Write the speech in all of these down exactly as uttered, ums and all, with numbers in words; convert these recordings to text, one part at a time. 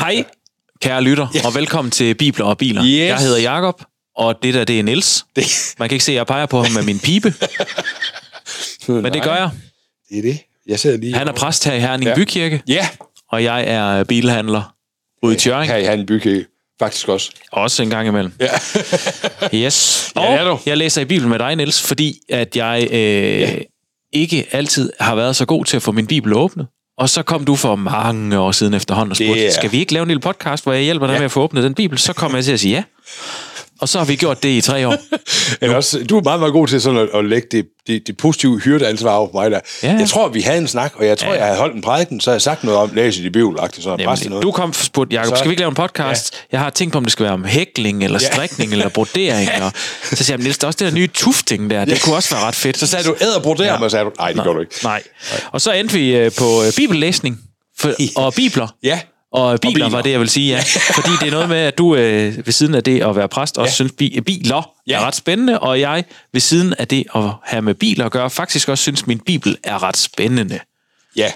Hej, kære lytter, ja. Og velkommen til Bibler og Biler. Yes. Jeg hedder Jakob, og det der, det er Niels. Det. Man kan ikke se, at jeg peger på ham med min pibe. Men det gør jeg. Det er det. Jeg sidder lige... Han er præst her i Herning ja. Bykirke. Ja. Og jeg er bilhandler ude i Tjørring. Her i Herning Bykirke. Faktisk også. Også en gang imellem. Ja. Yes. Og ja, det er du. jeg læser i Bibelen med dig, Niels, fordi at jeg øh, ja. ikke altid har været så god til at få min Bibel åbnet. Og så kom du for mange år siden efterhånden og spurgte, skal vi ikke lave en lille podcast, hvor jeg hjælper dig ja. med at få åbnet den Bibel? Så kom jeg til at sige ja. Og så har vi gjort det i tre år. Også, du er meget, meget god til sådan at, at lægge det, det, det positive hyrdeansvar over på mig der. Ja. Jeg tror, vi havde en snak, og jeg tror, ja. jeg havde holdt en prædiken, så havde jeg sagt noget om læse i bibelagtigt. Sådan Jamen, noget. Du kom og spurgte, Jacob, skal vi ikke lave en podcast? Ja. Jeg har tænkt på, om det skal være om hækling, eller strikning, ja. eller brodering. Og så siger jeg, Niels, der er også det der nye tufting der. Det ja. kunne også være ret fedt. Så sagde du, æder brodere, ja. og så sagde du, nej, det gør du ikke. Nej. Og så endte vi på bibellæsning for, og bibler. Ja. Og biler, og biler var det, jeg vil sige, ja. Fordi det er noget med, at du øh, ved siden af det at være præst også ja. synes, bi- biler ja. er ret spændende, og jeg ved siden af det at have med biler at gøre, faktisk også synes, min bibel er ret spændende. Ja.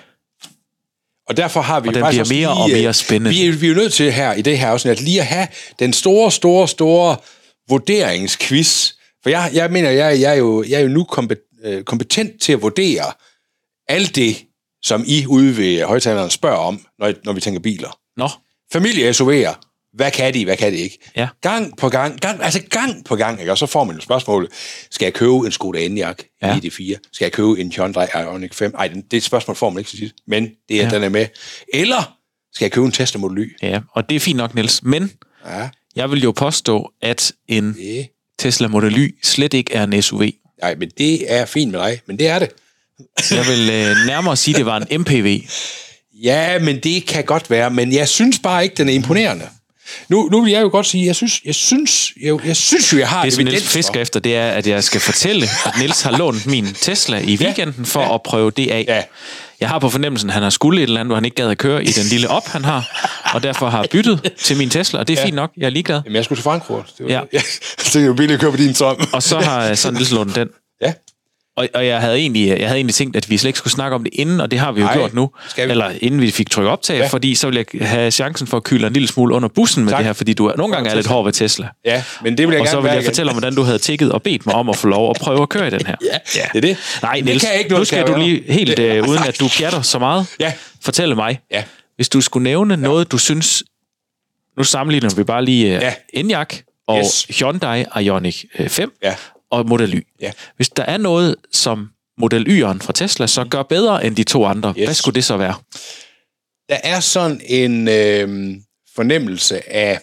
Og derfor har vi og den bliver mere lige, og mere spændende. Vi er, vi er jo nødt til her i det her afsnit at lige at have den store, store, store vurderingsquiz. For jeg, jeg mener, jeg, jeg, er jo, jeg er jo nu kompetent til at vurdere alt det, som I ude ved højtalerne spørger om, når, når vi tænker biler. Nå. Familie-S U V'er. Hvad kan de, hvad kan de ikke? Ja. Gang på gang, gang, altså gang på gang, ikke? Og så får man jo spørgsmålet, skal jeg købe en Skoda Enyaq ja. i D fire? Skal jeg købe en Hyundai Ioniq fem? Ej, det er et spørgsmål, får man ikke så tit, men det er, ja. den er med. Eller skal jeg købe en Tesla Model Y? Ja, og det er fint nok, Niels, men ja. jeg vil jo påstå, at en det. Tesla Model Y slet ikke er en S U V. Nej, men det er fint med dig, men det er det. Jeg vil øh, nærmere sige, at det var en M P V. Ja, men det kan godt være, men jeg synes bare ikke, den er imponerende. Nu, nu vil jeg jo godt sige, jeg synes, jeg synes, jeg, jeg synes jo, jeg har det. Det, som Niels fisker efter, det er, at jeg skal fortælle, at Niels har lånt min Tesla i weekenden for ja. at prøve det af. Ja. Jeg har på fornemmelsen, at han har skulle et eller andet, hvor han ikke gad at køre i den lille op, han har, og derfor har byttet til min Tesla, og det er ja. fint nok, jeg er ligeglad. Jamen, jeg skulle til Frankfurt. Det var, ja. ja. Så er jo billigt at køre på din strøm. Og så har så Niels lånt den. Ja. Og, og jeg havde egentlig jeg havde egentlig tænkt, at vi slet ikke skulle snakke om det inden, og det har vi jo Ej, gjort nu. Eller inden vi fik trykket optag, ja. fordi så vil jeg have chancen for at kyle en lille smule under bussen med tak. det her, fordi du er, nogle gange er lidt hård ved Tesla. Ja, men det vil jeg og gerne så vil jeg igen. fortælle om, hvordan du havde tækket og bedt mig om at få lov at prøve at køre i den her. ja, ja, det er det. Nej, Niels, det ikke nu skal du lige helt det, øh, uden at du pjatter så meget, ja. fortælle mig, ja. hvis du skulle nævne ja. noget, du synes, nu sammenligner vi bare lige uh, ja. Enyaq og yes. Hyundai Ioniq fem ja. og Model Y. Ja. Hvis der er noget, som Model Y'eren fra Tesla så gør bedre end de to andre, yes. hvad skulle det så være? Der er sådan en øh, fornemmelse af,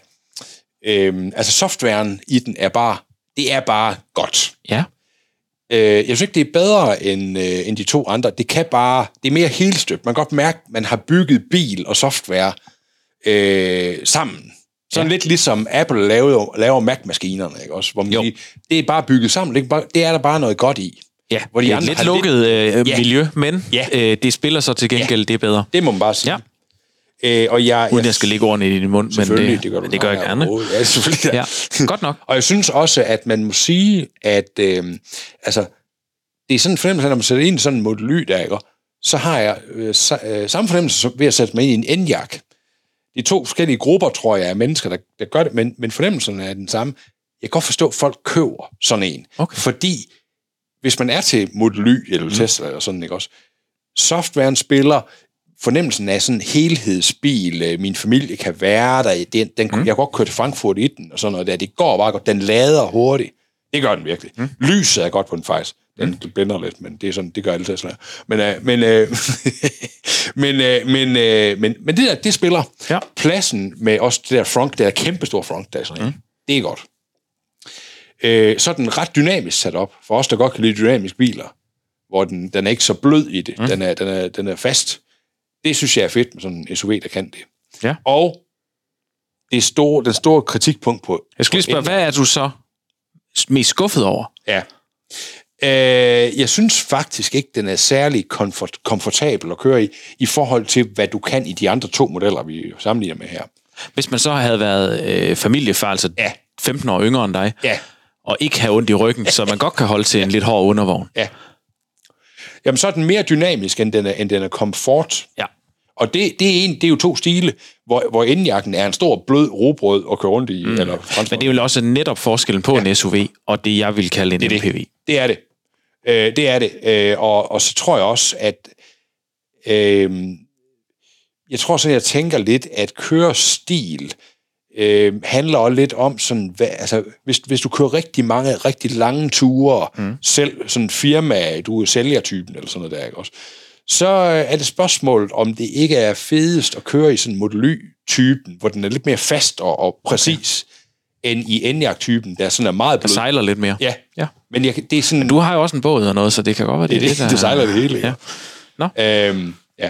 øh, altså softwaren i den er bare, det er bare godt. Ja. Øh, jeg synes ikke, det er bedre end, øh, end de to andre. Det kan bare, det er mere helstøbt. Man kan godt mærke, at man har bygget bil og software øh, sammen. Sådan ja. lidt ligesom Apple laver, laver Mac-maskinerne, ikke også? Hvor man siger, det er bare bygget sammen. Det er, bare, det er der bare noget godt i. Ja, hvor de det er et lidt lukket lidt... Øh, miljø, ja. men ja. øh, det spiller så til gengæld, ja. det er bedre. Det må man bare sige. Ja. Øh, og jeg, Uden jeg skal lægge ordene i din mund, men det, det gør, det gør jeg gerne. Ja, selvfølgelig. Ja. Godt nok. Og jeg synes også, at man må sige, at øh, altså, det er sådan en fornemmelse, når man sætter ind i sådan en Model Y, der, ikke? Så har jeg øh, øh, samme fornemmelse ved at sætte mig ind i en Enyaq. De to forskellige grupper, tror jeg, af mennesker, der, der gør det, men, men fornemmelsen er den samme. Jeg kan godt forstå, at folk køber sådan en. Okay. Fordi hvis man er til Model Y eller Tesla mm. eller sådan, ikke også, softwaren spiller, fornemmelsen af sådan en helhedsbil, min familie kan være der, den, den, mm. jeg kan godt køre til Frankfurt i den, og sådan noget der, det går bare godt, den lader hurtigt. Det gør den virkelig. Mm. Lyset er godt på den faktisk. Den mm. blænder lidt, men det er sådan, det gør alle Tesla. Men, øh, men, øh, men, øh, men, øh, men, men det der, det spiller ja. pladsen med også det der front, det der kæmpestore front, der er sådan, mm. det er godt. Øh, så er den ret dynamisk sat op, for os, der godt kan lide dynamiske biler, hvor den, den er ikke så blød i det, mm. den, er, den, er, den er fast. Det synes jeg er fedt med sådan en S U V, der kan det. Ja. Og det store, den store kritikpunkt på... Jeg skal lige spørge, hvad er du så mest skuffet over? Ja. Øh, jeg synes faktisk ikke, den er særlig komfort, komfortabel at køre i, i forhold til, hvad du kan i de andre to modeller, vi sammenligner med her. Hvis man så havde været øh, familiefar, altså ja. femten år yngre end dig, ja. og ikke have ondt i ryggen, så man godt kan holde til en lidt hård undervogn. Ja. Jamen, så er den mere dynamisk, end den er, end den er komfort. Ja. Og det, det, er en, det er jo to stile, hvor, hvor endejakken er en stor blød robrød at køre rundt i. Mm. Eller Men det er jo også netop forskellen på ja. en S U V, og det jeg vil kalde en det M P V. Det. det er det. Øh, det er det. Øh, og, og så tror jeg også, at øh, jeg tror sådan, jeg tænker lidt, at kørestil øh, handler også lidt om sådan, hvad, altså, hvis, hvis du kører rigtig mange, rigtig lange ture, mm. selv sådan firma, du er sælgertypen eller sådan noget der, ikke også? Så er det spørgsmålet, om det ikke er fedest at køre i sådan Model Y-typen, hvor den er lidt mere fast og, og præcis, okay. end i Enyaq-typen, der sådan er meget blød. Der sejler lidt mere. Ja. ja. Men, jeg, det er sådan, Men du har jo også en båd og noget, så det kan godt være, det, det, det, der, det sejler det hele. Ja. Nå. Øhm, ja.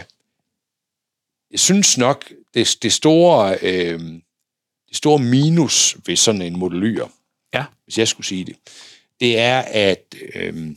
Jeg synes nok, det, det, store, øh, det store minus ved sådan en Model Y'er, ja. hvis jeg skulle sige det, det er, at, øh,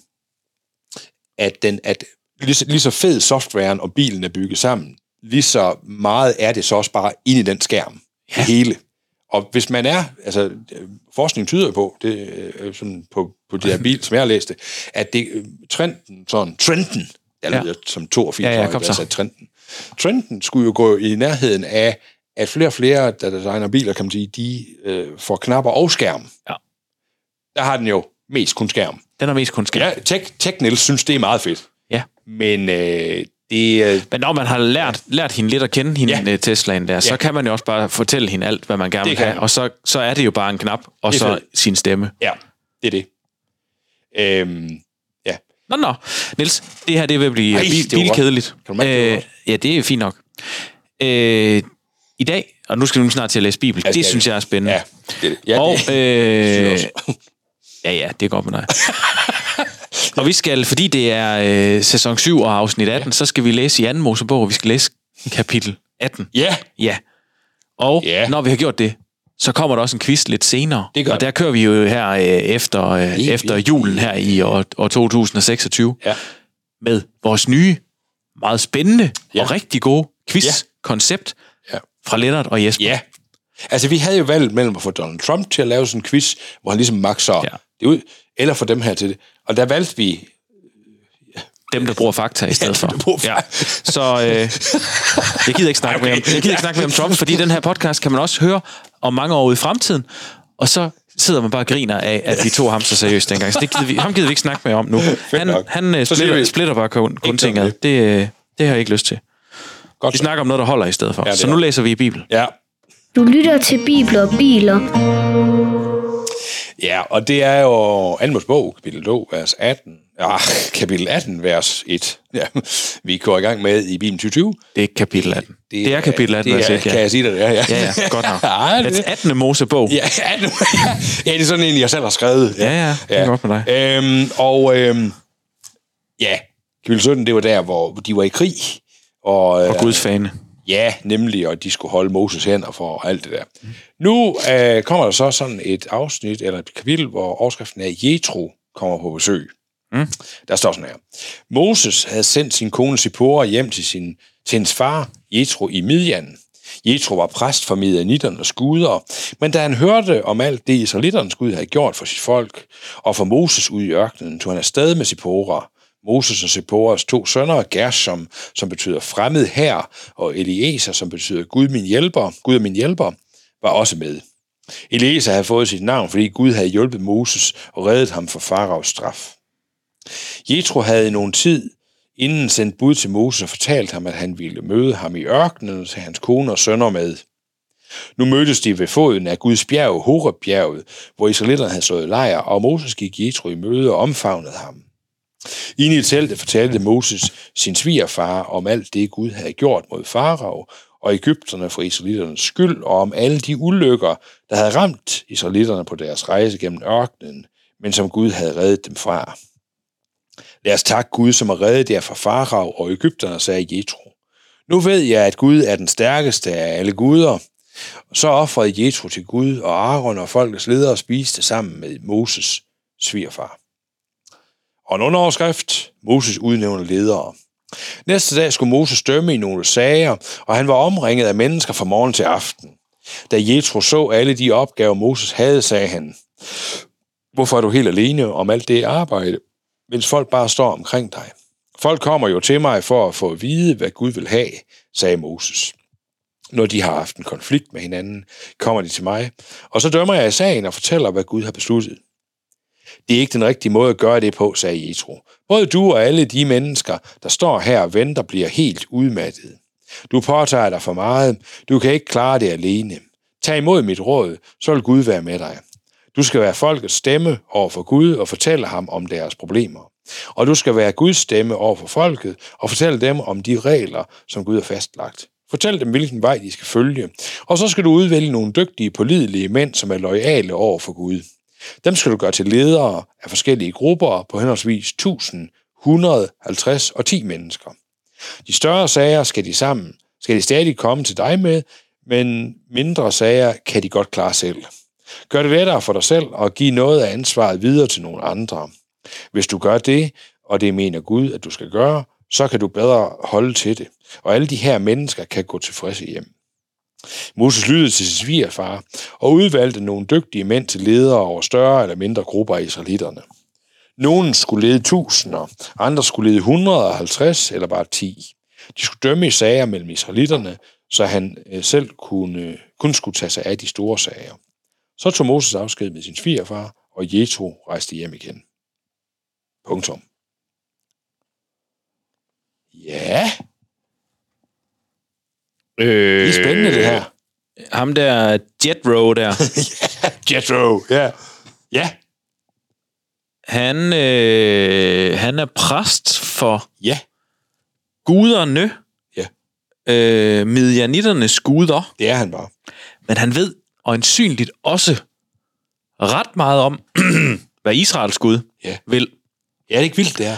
at, den, at lige, så, lige så fed softwaren og bilen er bygget sammen, lige så meget er det så også bare inde i den skærm. Ja. Det hele. Og hvis man er, altså forskning tyder på, det er sådan på, på det her bil, som jeg har læst det, at det, trenden, sådan, trenden, der lyder ja. som toogfirs, ja, ja, altså trenden. Trenden skulle jo gå i nærheden af, at flere og flere, der designer biler, kan man sige, de øh, får knapper og skærm. Ja. Der har den jo mest kun skærm. Den har mest kun skærm. Ja, Tech, Technils synes, det er meget fedt. Ja. Men øh, det... Øh, Men når man har lært, lært hende lidt at kende hende, ja. Teslaen der, så ja. kan man jo også bare fortælle hende alt, hvad man gerne vil have. Man. Og så, så er det jo bare en knap, og så fedt. Sin stemme. Ja, det er det. Øhm, ja. Nå, nå. Niels, det her det vil blive Ej, bil, bilkedeligt. Øh, ja, det er fint nok. Øh, I dag, og nu skal vi snart til at læse Bibel, altså, det synes jeg er spændende. Ja, det, ja, og, det, øh, ja, ja, det er godt med dig. Og vi skal, fordi det er øh, sæson syv og afsnit atten, ja. Så skal vi læse i anden Mosebog, og vi skal læse kapitel atten. Ja. Ja. Og ja. Når vi har gjort det, så kommer der også en quiz lidt senere. Det gør og der kører vi jo her øh, efter, øh, efter julen her i år, år to tusind og seksogtyve ja. Med vores nye, meget spændende ja. Og rigtig gode quiz-koncept ja. Fra Lennart og Jesper. Ja. Altså, vi havde jo valgt mellem at få Donald Trump til at lave sådan en quiz, hvor han ligesom makser ja. Det ud, eller få dem her til det. Og der valgte vi... Dem, der bruger fakta i stedet ja, for. Ja. Så øh, jeg gider ikke snakke okay. mere om, jeg gider ikke snakke mere om Trump, fordi den her podcast kan man også høre om mange år ude i fremtiden, og så sidder man bare og griner af, at vi tog ham så seriøst dengang. Så det gider vi, ham gider vi ikke snakke mere om nu. Han, han uh, splitter, splitter bare kun, kun ting ad. Det, det har jeg ikke lyst til. Godt, vi snakker om noget, der holder i stedet for. Ja, så nu læser vi i Bibelen. Ja. Du lytter til Bibler og Biler. Ja, og det er jo anden Mosebog, kapitel to, vers atten. Ja, kapitel atten, vers et. Ja, vi går i gang med i Bibelen tyve tyve. Det er kapitel atten. Det, det er kapitel atten, vers et, ja. Kan jeg sige det? Ja, ja. Ja, ja, godt nok. Ja, det er attende Mosebog. Ja, attende, ja, det er sådan en, jeg selv har skrevet. Ja, ja, det er ja. Godt med dig. Øhm, og øhm, ja, kapitel sytten, det var der, hvor de var i krig. Og, og Guds fane. Ja, nemlig, og de skulle holde Moses hænder for alt det der. Mm. Nu øh, kommer der så sådan et afsnit, eller et kapitel, hvor overskriften er, Jethro kommer på besøg. Mm. Der står sådan her. Moses havde sendt sin kone Zipporah hjem til, sin, til hendes far, Jethro, i Midjan. Jethro var præst for midianitternes guder, men da han hørte om alt det, israelitternes Gud havde gjort for sit folk, og for Moses ude i ørkenen, tog han afsted med Zipporah. Moses og Zipporahs to sønner, Gershom, som betyder fremmed her, og Eliezer, som betyder Gud min hjælper, Gud er min hjælper, var også med. Eliezer havde fået sit navn, fordi Gud havde hjulpet Moses og reddet ham fra faraos straf. Jethro havde i nogen tid inden sendt bud til Moses og fortalt ham, at han ville møde ham i ørkenen til hans kone og sønner med. Nu mødtes de ved foden af Guds bjerg, Horeb-bjerget, hvor israelitterne havde slået lejr, og Moses gik Jethro i møde og omfavnede ham. Inde i teltet fortalte Moses sin svigerfar om alt det, Gud havde gjort mod farao og egypterne for israelitternes skyld, og om alle de ulykker, der havde ramt israelitterne på deres rejse gennem ørkenen, men som Gud havde reddet dem fra. Lad os takke Gud, som har reddet jer fra farao og egypterne, sagde Jethro. Nu ved jeg, at Gud er den stærkeste af alle guder. Så ofrede Jethro til Gud, og Aaron og folkets ledere spiste sammen med Moses svigerfar. Og en underoverskrift, Moses udnævner ledere. Næste dag skulle Moses dømme i nogle sager, og han var omringet af mennesker fra morgen til aften. Da Jethro så alle de opgaver, Moses havde, sagde han, hvorfor er du helt alene om alt det arbejde, mens folk bare står omkring dig? Folk kommer jo til mig for at få at vide, hvad Gud vil have, sagde Moses. Når de har haft en konflikt med hinanden, kommer de til mig, og så dømmer jeg i sagen og fortæller, hvad Gud har besluttet. Det er ikke den rigtige måde at gøre det på, sagde Jethro. Både du og alle de mennesker, der står her og venter, bliver helt udmattede. Du påtager dig for meget. Du kan ikke klare det alene. Tag imod mit råd, så vil Gud være med dig. Du skal være folkets stemme over for Gud og fortælle ham om deres problemer. Og du skal være Guds stemme over for folket og fortælle dem om de regler, som Gud har fastlagt. Fortæl dem, hvilken vej de skal følge. Og så skal du udvælge nogle dygtige, pålidelige mænd, som er loyale over for Gud. Dem skal du gøre til ledere af forskellige grupper på henholdsvis tusind, hundrede, halvtreds og ti mennesker. De større sager skal de sammen, skal de stadig komme til dig med, men mindre sager kan de godt klare selv. Gør det lettere for dig selv og giv noget af ansvaret videre til nogle andre. Hvis du gør det, og det mener Gud, at du skal gøre, så kan du bedre holde til det, og alle de her mennesker kan gå tilfredse hjem. Moses lyttede til sin svigerfar og udvalgte nogle dygtige mænd til ledere over større eller mindre grupper af israelitterne. Nogle skulle lede tusinder, andre skulle lede et hundrede og halvtreds eller bare ti. De skulle dømme i sager mellem israelitterne, så han selv kunne, kun skulle tage sig af de store sager. Så tog Moses afsked med sin svigerfar, og Jethro rejste hjem igen. Punktum. Ja. Øh, det er spændende, det her. Ham der Jethro der. ja, Jethro, ja. Ja. Han, øh, han er præst for ja. guderne. Ja. Øh, Midianitternes guder. Det er han bare. Men han ved øjensynligt også ret meget om, hvad Israels Gud ja. vil. Ja, det er ikke vildt, det her.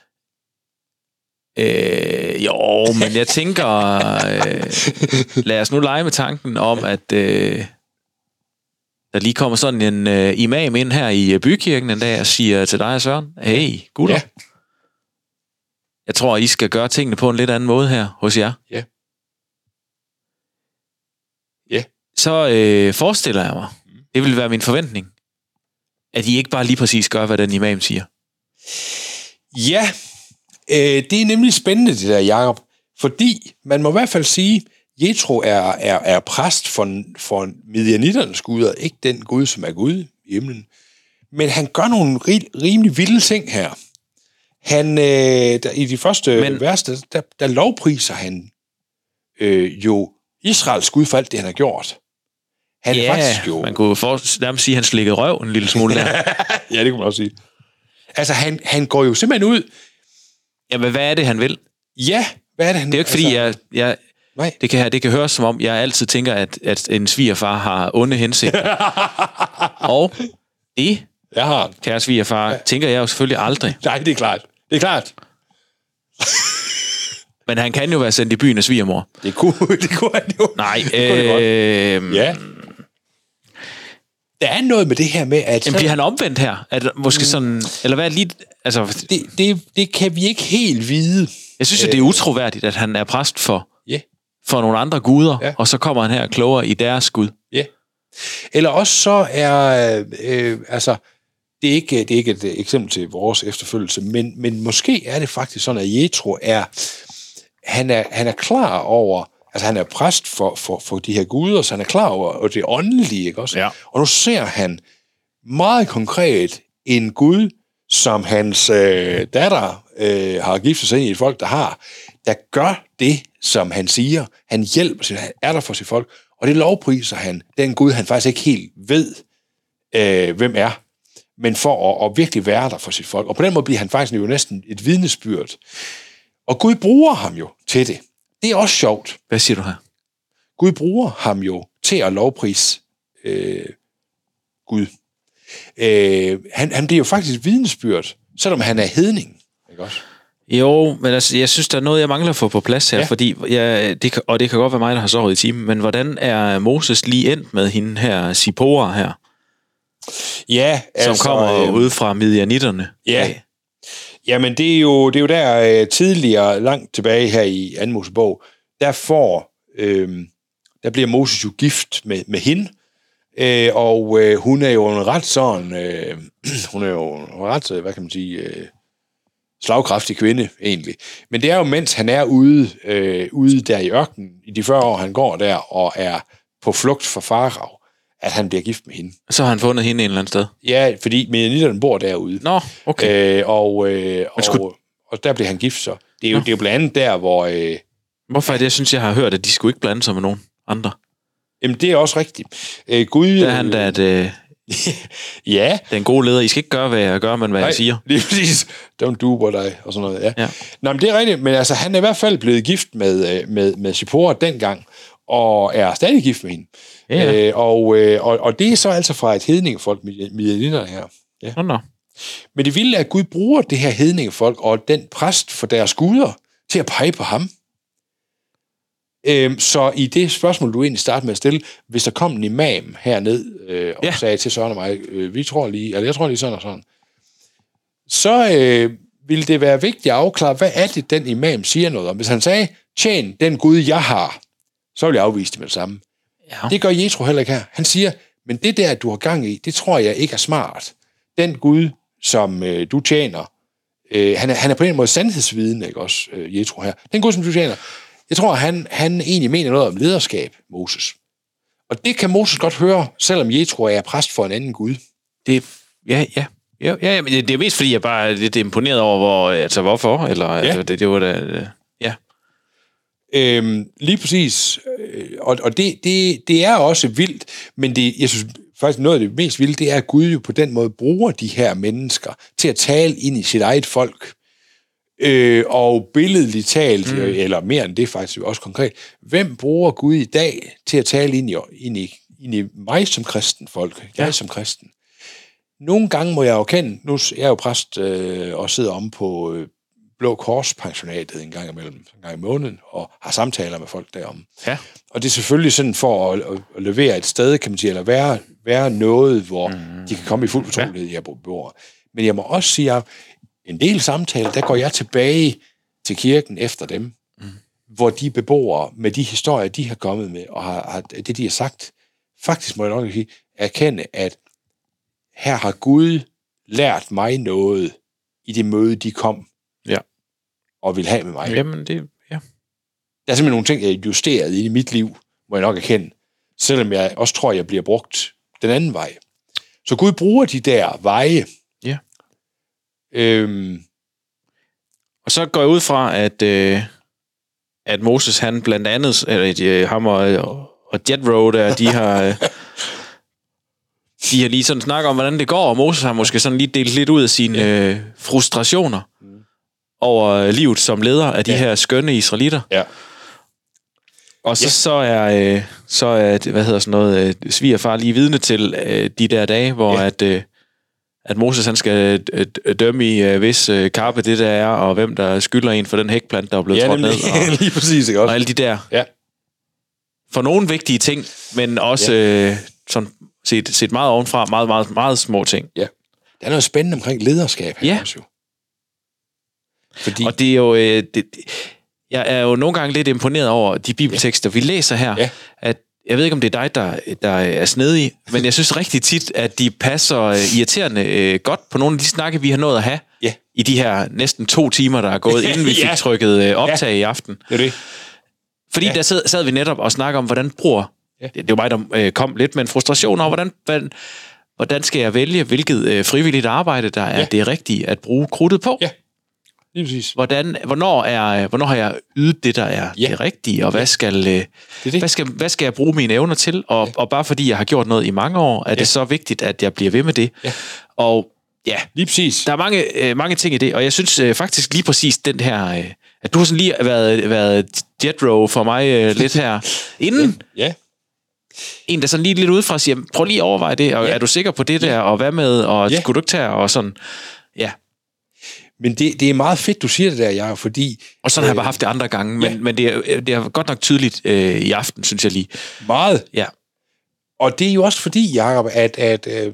Øh, jo, men jeg tænker, øh, lad os nu lege med tanken om, at øh, der lige kommer sådan en øh, imam ind her i bykirken en dag og siger til dig og Søren, hey, gutter, ja. jeg tror, I skal gøre tingene på en lidt anden måde her hos jer. Ja. Ja. Så øh, forestiller jeg mig, det vil være min forventning, at I ikke bare lige præcis gør, hvad den imam siger. Ja, øh, det er nemlig spændende, det der, Jacob. Fordi man må i hvert fald sige, Jethro er, er, er præst for, for Midianitternes guder, ikke den Gud, som er Gud i himlen. Men han gør nogle rig, rimelig vilde ting her. Han, øh, der, i de første Men... vers, der, der, der lovpriser han øh, jo Israels Gud for alt det, han har gjort. Han ja, er faktisk jo... man kunne for, nærmest sige, at han slikkede røv en lille smule der. ja, det kunne man også sige. Altså, han, han går jo simpelthen ud... Jamen, hvad er det, han vil? Ja, hvad er det, han Det er jo ikke, fordi altså... jeg... jeg Nej. Det kan, det kan høres som om, jeg altid tænker, at, at en svigerfar har onde hensigter. Og det, jeg har. kære svigerfar, ja. tænker jeg jo selvfølgelig aldrig. Nej, det er klart. Det er klart. Men han kan jo være sendt i byen af svigermor. Det kunne, det kunne han jo. Nej, øh... Ja. Der er noget med det her med, at... Jamen, bliver han omvendt her? At måske sådan... Eller hvad er lige... Altså... Det, det, det kan vi ikke helt vide. Jeg synes jo, det er utroværdigt, at han er præst for... Ja. for nogle andre guder, ja. og så kommer han her klogere i deres Gud. Ja. Eller også så er, øh, altså, det er, ikke, det er ikke et eksempel til vores efterfølgelse, men, men måske er det faktisk sådan, at Jethro er, han er, han er klar over, altså han er præst for, for, for de her guder, så han er klar over og det åndelige, ikke også? Ja. Og nu ser han meget konkret en Gud, som hans øh, datter øh, har giftet sig ind i et folk, der har, der gør det, som han siger. Han hjælper sig, han er der for sit folk, og det lovpriser han, den Gud, han faktisk ikke helt ved, øh, hvem er, men for at, at virkelig være der for sit folk. Og på den måde bliver han faktisk jo næsten et vidnesbyrd. Og Gud bruger ham jo til det. Det er også sjovt. Hvad siger du her? Gud bruger ham jo til at lovprise øh, Gud. Øh, han, han bliver jo faktisk vidnesbyrd, selvom han er hedning. Ikke også? Jo, men altså, jeg synes, der er noget, jeg mangler at få på plads her, ja. fordi, jeg, det kan, og det kan godt være mig, der har sovet i timen, men hvordan er Moses lige endt med hende her, Zipporah her? Ja, altså... Som kommer øh, ud fra Midianitterne. Ja. ja. Jamen, det er jo, det er jo der øh, tidligere, langt tilbage her i anden Mosebog, der får, øh, der bliver Moses jo gift med, med hende, øh, og øh, hun er jo en ret sådan, øh, hun er jo en ret, hvad kan man sige... Øh, slagkraftig kvinde, egentlig. Men det er jo, mens han er ude, øh, ude der i ørkenen, i de fyrre år, han går der, og er på flugt fra Farao, at han bliver gift med hende. Så har han fundet hende en eller anden sted? Ja, fordi Midianitterne bor derude. Nå, okay. Øh, og, øh, skulle... og, og der bliver han gift så. Det er jo, det er jo blandt andet der, hvor... Øh, Hvorfor er det, jeg synes, jeg har hørt, at de skulle ikke blande sig med nogen andre? Jamen, det er også rigtigt. Øh, Gud... Der er han da, at... Øh, ja. Den gode leder. I skal ikke gøre, hvad jeg gør, men hvad Nej, jeg siger. Lige præcis. Don't do what I... Og sådan noget, ja. ja. Nå, men det er rigtigt. Men altså, han er i hvert fald blevet gift med, med, med Zipporah dengang, og er stadig gift med hende. Ja. Øh, og, øh, og, og det er så altså fra et hedningefolk, Midianitterne her. Ja. Nå, nå. Men det vilde er, at Gud bruger det her hedningefolk og den præst for deres guder til at pege på ham. Øhm, så i det spørgsmål, du egentlig startede med at stille, hvis der kom en imam herned øh, og ja. sagde til Søren og mig, øh, vi tror lige, eller jeg tror lige sådan og sådan, så øh, ville det være vigtigt at afklare, hvad er det, den imam siger noget om. Hvis han sagde, tjen den Gud, jeg har, så vil jeg afvise det med det samme. Ja. Det gør Jethro heller ikke her. Han siger, men det der, du har gang i, det tror jeg ikke er smart. Den Gud, som øh, du tjener, øh, han, er, han er på en måde sandhedsvidende, ikke også, øh, Jethro her. Den Gud, som du tjener, jeg tror, han, han egentlig mener noget om lederskab, Moses. Og det kan Moses godt høre, selvom Jethro er præst for en anden Gud. Det, ja, ja. Ja, ja, men det er mest fordi, jeg bare er lidt imponeret over, hvor, altså hvorfor, eller ja. altså, det, det var da, ja. Øhm, lige præcis. Og, og det, det, det er også vildt, men det, jeg synes faktisk noget af det mest vilde, det er, at Gud jo på den måde bruger de her mennesker til at tale ind i sit eget folk. Øh, og billedligt talt, mm. eller mere end det faktisk også konkret, hvem bruger Gud i dag til at tale ind i, ind i, ind i mig som kristen folk, jeg ja. som kristen? Nogle gange må jeg jo kende, nu er jeg jo præst øh, og sidder om på øh, Blå Kors-pensionatet en gang imellem, en gang i måneden, og har samtaler med folk derom. Ja. Og det er selvfølgelig sådan for at, at, at levere et sted, kan man sige, eller være, være noget, hvor mm. de kan komme i fuld fortrolighed, ja. jeg bor. Men jeg må også sige, at en del samtaler, der går jeg tilbage til kirken efter dem, mm. hvor de beboere med de historier, de har kommet med, og har, har, det, de har sagt, faktisk må jeg nok sige, erkende, at her har Gud lært mig noget i det møde, de kom ja. og vil have med mig. Jamen, det, ja. Der er simpelthen nogle ting, jeg har justeret i mit liv, må jeg nok erkende, selvom jeg også tror, jeg bliver brugt den anden vej. Så Gud bruger de der veje. Ja. Øhm, og så går jeg ud fra, at, øh, at Moses, han blandt andet, eller øh, ham og, og Jethro, der, de har... Øh, de har lige sådan snakket om, hvordan det går, og Moses har måske sådan lige delt lidt ud af sine ja. øh, frustrationer mm. over livet som leder af de ja. her skønne israelitter. Ja. Og så, ja. så er, øh, så er hvad hedder sådan noget, øh, svigerfar lige vidne til øh, de der dage, hvor ja. at, øh, at Moses han skal øh, dømme i, øh, hvis øh, karpe det der er, og hvem der skylder en for den hækplant, der er blevet ja, trådt ned. Og, lige præcis, ikke også? Og alle de der. Ja. For nogle vigtige ting, men også ja. øh, sådan set, set meget ovenfra, meget, meget, meget små ting. Ja. Der er noget spændende omkring lederskab her ja. også jo. Fordi... Og det er jo... Øh, det, jeg er jo nogle gange lidt imponeret over de bibeltekster, ja. vi læser her, ja. at jeg ved ikke, om det er dig, der, der er snedig, men jeg synes rigtig tit, at de passer irriterende øh, godt på nogle af de snakke, vi har nået at have ja. i de her næsten to timer, der er gået, inden vi fik ja. trykket øh, optag ja. i aften. Det er det. Fordi ja. der sad, sad vi netop og snakkede om, hvordan bruger... Ja. Det, det var mig, der øh, kom lidt med en frustration over, hvordan, hvordan, hvordan skal jeg vælge, hvilket øh, frivilligt arbejde, der er ja. det rigtige at bruge krudtet på. Ja. Lige præcis. Hvordan, hvornår, er, hvornår har jeg ydet det, der er ja. det rigtige, og hvad skal, øh, det det. Hvad, skal, hvad skal jeg bruge mine evner til? Og, ja. og bare fordi jeg har gjort noget i mange år, er ja. det så vigtigt, at jeg bliver ved med det. Ja. Og ja, lige præcis. Der er mange, øh, mange ting i det, og jeg synes øh, faktisk lige præcis den her... Øh, at du har sådan lige været, været Jethro for mig øh, lidt her inden. Ja. En, der sådan lige lidt udefra siger, prøv lige at overveje det, og ja. er du sikker på det der, og hvad med, og ja. skulle du ikke tage, og sådan, ja. Men det, det er meget fedt, du siger det der, Jacob, fordi... Og sådan øh, har jeg bare haft det andre gange, men, ja. men det, er, det er godt nok tydeligt øh, i aften, synes jeg lige. Meget. Ja. Og det er jo også fordi, Jacob, at, at øh,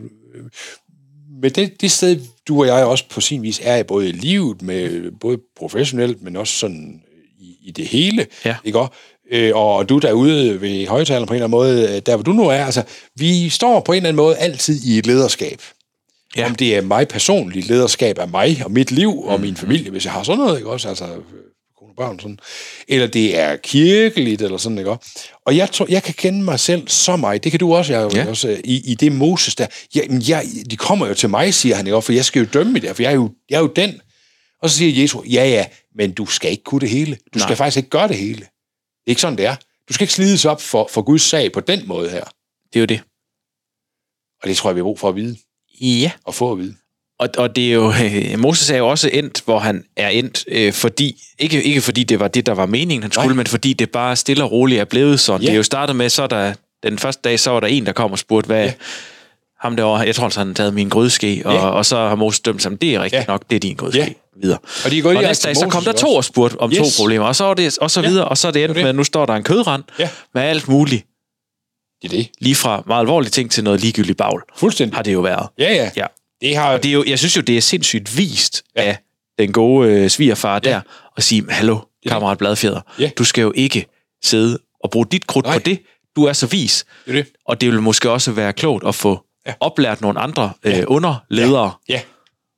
med det, det sted, du og jeg også på sin vis er i både i livet, med både professionelt, men også sådan i, i det hele, ja. ikke også? Øh, og du derude ved højtaleren på en eller anden måde, der hvor du nu er, altså, vi står på en eller anden måde altid i et lederskab. Ja. Om det er mig personligt, lederskab af mig og mit liv og mm. min familie, hvis jeg har sådan noget, ikke også? Altså, kone og børn, sådan. Eller det er kirkeligt, eller sådan, ikke også? Og jeg tror, jeg kan kende mig selv så meget, det kan du også, jeg, ja. også i, i det Moses der. Jeg, jeg, de kommer jo til mig, siger han, ikke også? For jeg skal jo dømme i det, for jeg er jo, jeg er jo den. Og så siger Jesus, ja, ja, men du skal ikke kunne det hele. Du Nej. skal faktisk ikke gøre det hele. Det er ikke sådan, det er. Du skal ikke slides op for, for Guds sag på den måde her. Det er jo det. Og det tror jeg, vi har brug for at vide. Ja. Og få at vide. Og, og det er jo, øh, Moses er jo også endt, hvor han er endt, øh, fordi, ikke, ikke fordi det var det, der var meningen, han skulle, Nej. men fordi det bare stille og roligt er blevet sådan. Ja. Det er jo startet med, så der, den første dag, så var der en, der kom og spurgte, hvad ja. ham derovre, jeg tror, han havde taget min grødske, og, ja. og så har Moses dømt sig, det er rigtigt ja. nok, det er din grødske. Ja. Videre. Og, de og næste dag, så kom der to og spurgte om yes. to problemer, og så var det, og så videre, ja. og så er det endt med, at nu står der en kødrand ja. med alt muligt. Det er det. Lige fra meget alvorlige ting til noget ligegyldigt bagl. Fuldstændig. Har det jo været. Ja, ja. ja. Det har... Og det er jo, jeg synes jo, det er sindssygt vist ja. af den gode øh, svigerfar ja. der, og sige, hallo, kammerat Bladfjeder, ja. du skal jo ikke sidde og bruge dit krudt Nej. på det. Du er så vis. Det er det. Og det vil måske også være klogt at få ja. oplært nogle andre øh, ja. underledere. Ja. ja.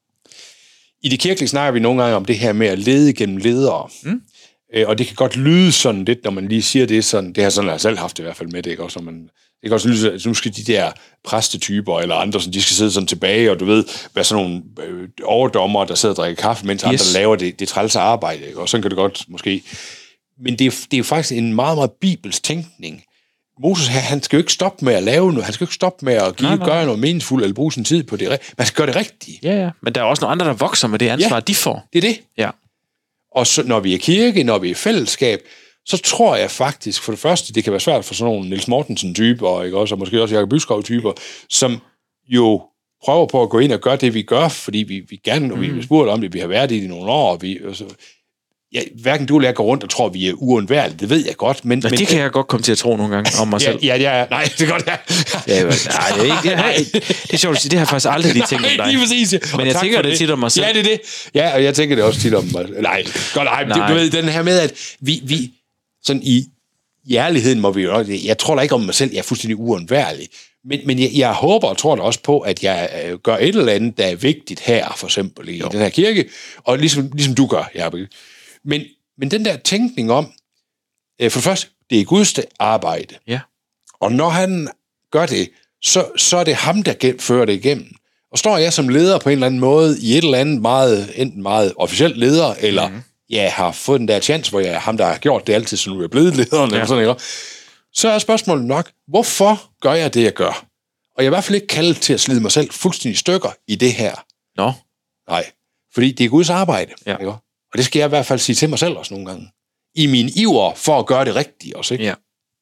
I det kirkelige snakker vi nogle gange om det her med at lede gennem ledere. Mm. Øh, og det kan godt lyde sådan lidt, når man lige siger det sådan, det har sådan, jeg selv haft det i hvert fald med det, ikke også, når man... Det kan også lyde, at nu skal de der præstetyper eller andre, sådan, de skal sidde sådan tilbage, og du ved, være sådan nogle øh, overdommere, der sidder og drikker kaffe, mens yes. andre laver det, det trælse arbejde, ikke? Og sådan kan det godt måske. Men det er, det er jo faktisk en meget, meget bibelsk tænkning. Moses, han skal jo ikke stoppe med at lave noget, han skal jo ikke stoppe med at give, nej, nej. gøre noget meningsfuldt, eller bruge sin tid på det. Man skal gøre det rigtigt. Ja, ja. Men der er også nogle andre, der vokser med det ansvar, ja, de får. Det er det. Ja. Og så, når vi er kirke, når vi er fællesskab, så tror jeg faktisk, for det første, det kan være svært for sådan nogle Niels Mortensen-typer, ikke også, og måske også Jakob Byskov-typer, som jo prøver på at gå ind og gøre det, vi gør, fordi vi, vi gerne, når mm. vi spurgt om det, vi har været i det i nogle år, og vi... Og så, ja, hverken du eller jeg går rundt og tror, vi er uundværlige, det ved jeg godt, men... Ja, men det kan jeg godt komme til at tro nogle gange om mig selv. Ja, ja, ja, nej, det er godt, ja. ja nej, det er ikke... Det, nej, det er sjovt at sige, det har jeg faktisk aldrig lige tænkt om dig. Lige præcis, ja. Men jeg tænker det, det tit om mig selv. Ja, det er det. Ja, og jeg tænker det også tit om mig. Nej, godt, nej, nej. Du, du ved, den her med, at vi... vi sådan i, i ærligheden må vi jo... Jeg tror da ikke om mig selv, jeg er fuldstændig uundværlig. Men, men jeg, jeg håber og tror da også på, at jeg øh, gør et eller andet, der er vigtigt her, for eksempel i jo. den her kirke, og ligesom, ligesom du gør, Jacob. Men, men den der tænkning om, øh, for det første, det er Guds arbejde. Ja. Og når han gør det, så, så er det ham, der gen, fører det igennem. Og står jeg som leder på en eller anden måde, i et eller andet meget, enten meget officielt leder, eller... Mm-hmm. jeg har fået den der chance, hvor jeg er ham, der har gjort det altid, så nu er jeg blevet lederen, ja. eller sådan, ikke? Så er spørgsmålet nok, hvorfor gør jeg det, jeg gør? Og jeg er i hvert fald ikke kaldet til at slide mig selv fuldstændig i stykker i det her. Nå. Nej, fordi det er Guds arbejde. Ja. Ikke? Og det skal jeg i hvert fald sige til mig selv også nogle gange. I min iver for at gøre det rigtigt også, ikke? Ja.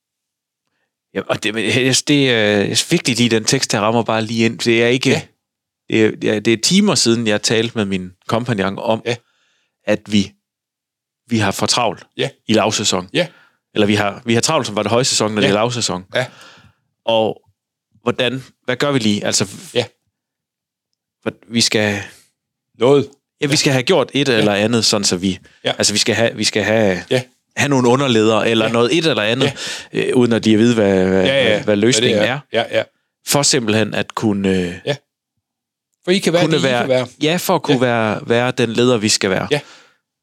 Ja, og det, det, det er vigtigt lige, den tekst, der rammer bare lige ind. Det er ikke... Ja. Det, er, det er timer siden, jeg talte med min kompagnon om, ja. at vi vi har for travlt ja. i lavsæson. Ja. Eller vi har, vi har travlt, som var det højsæson, når ja. det er lavsæson. Ja. Og hvordan, hvad gør vi lige? Altså, ja. vi skal... Noget. Ja, vi skal have gjort et ja. eller andet, sådan så vi... Ja. Altså, vi skal have, vi skal have, ja. have nogle underledere, eller ja. noget et eller andet, ja. øh, uden at de ved, hvad, hvad, ja, ja. hvad, hvad løsningen er. er. Ja, ja. For simpelthen at kunne... Ja. For I kan være det, være, I kan være. Ja, for at kunne ja. være, være den leder, vi skal være. Ja.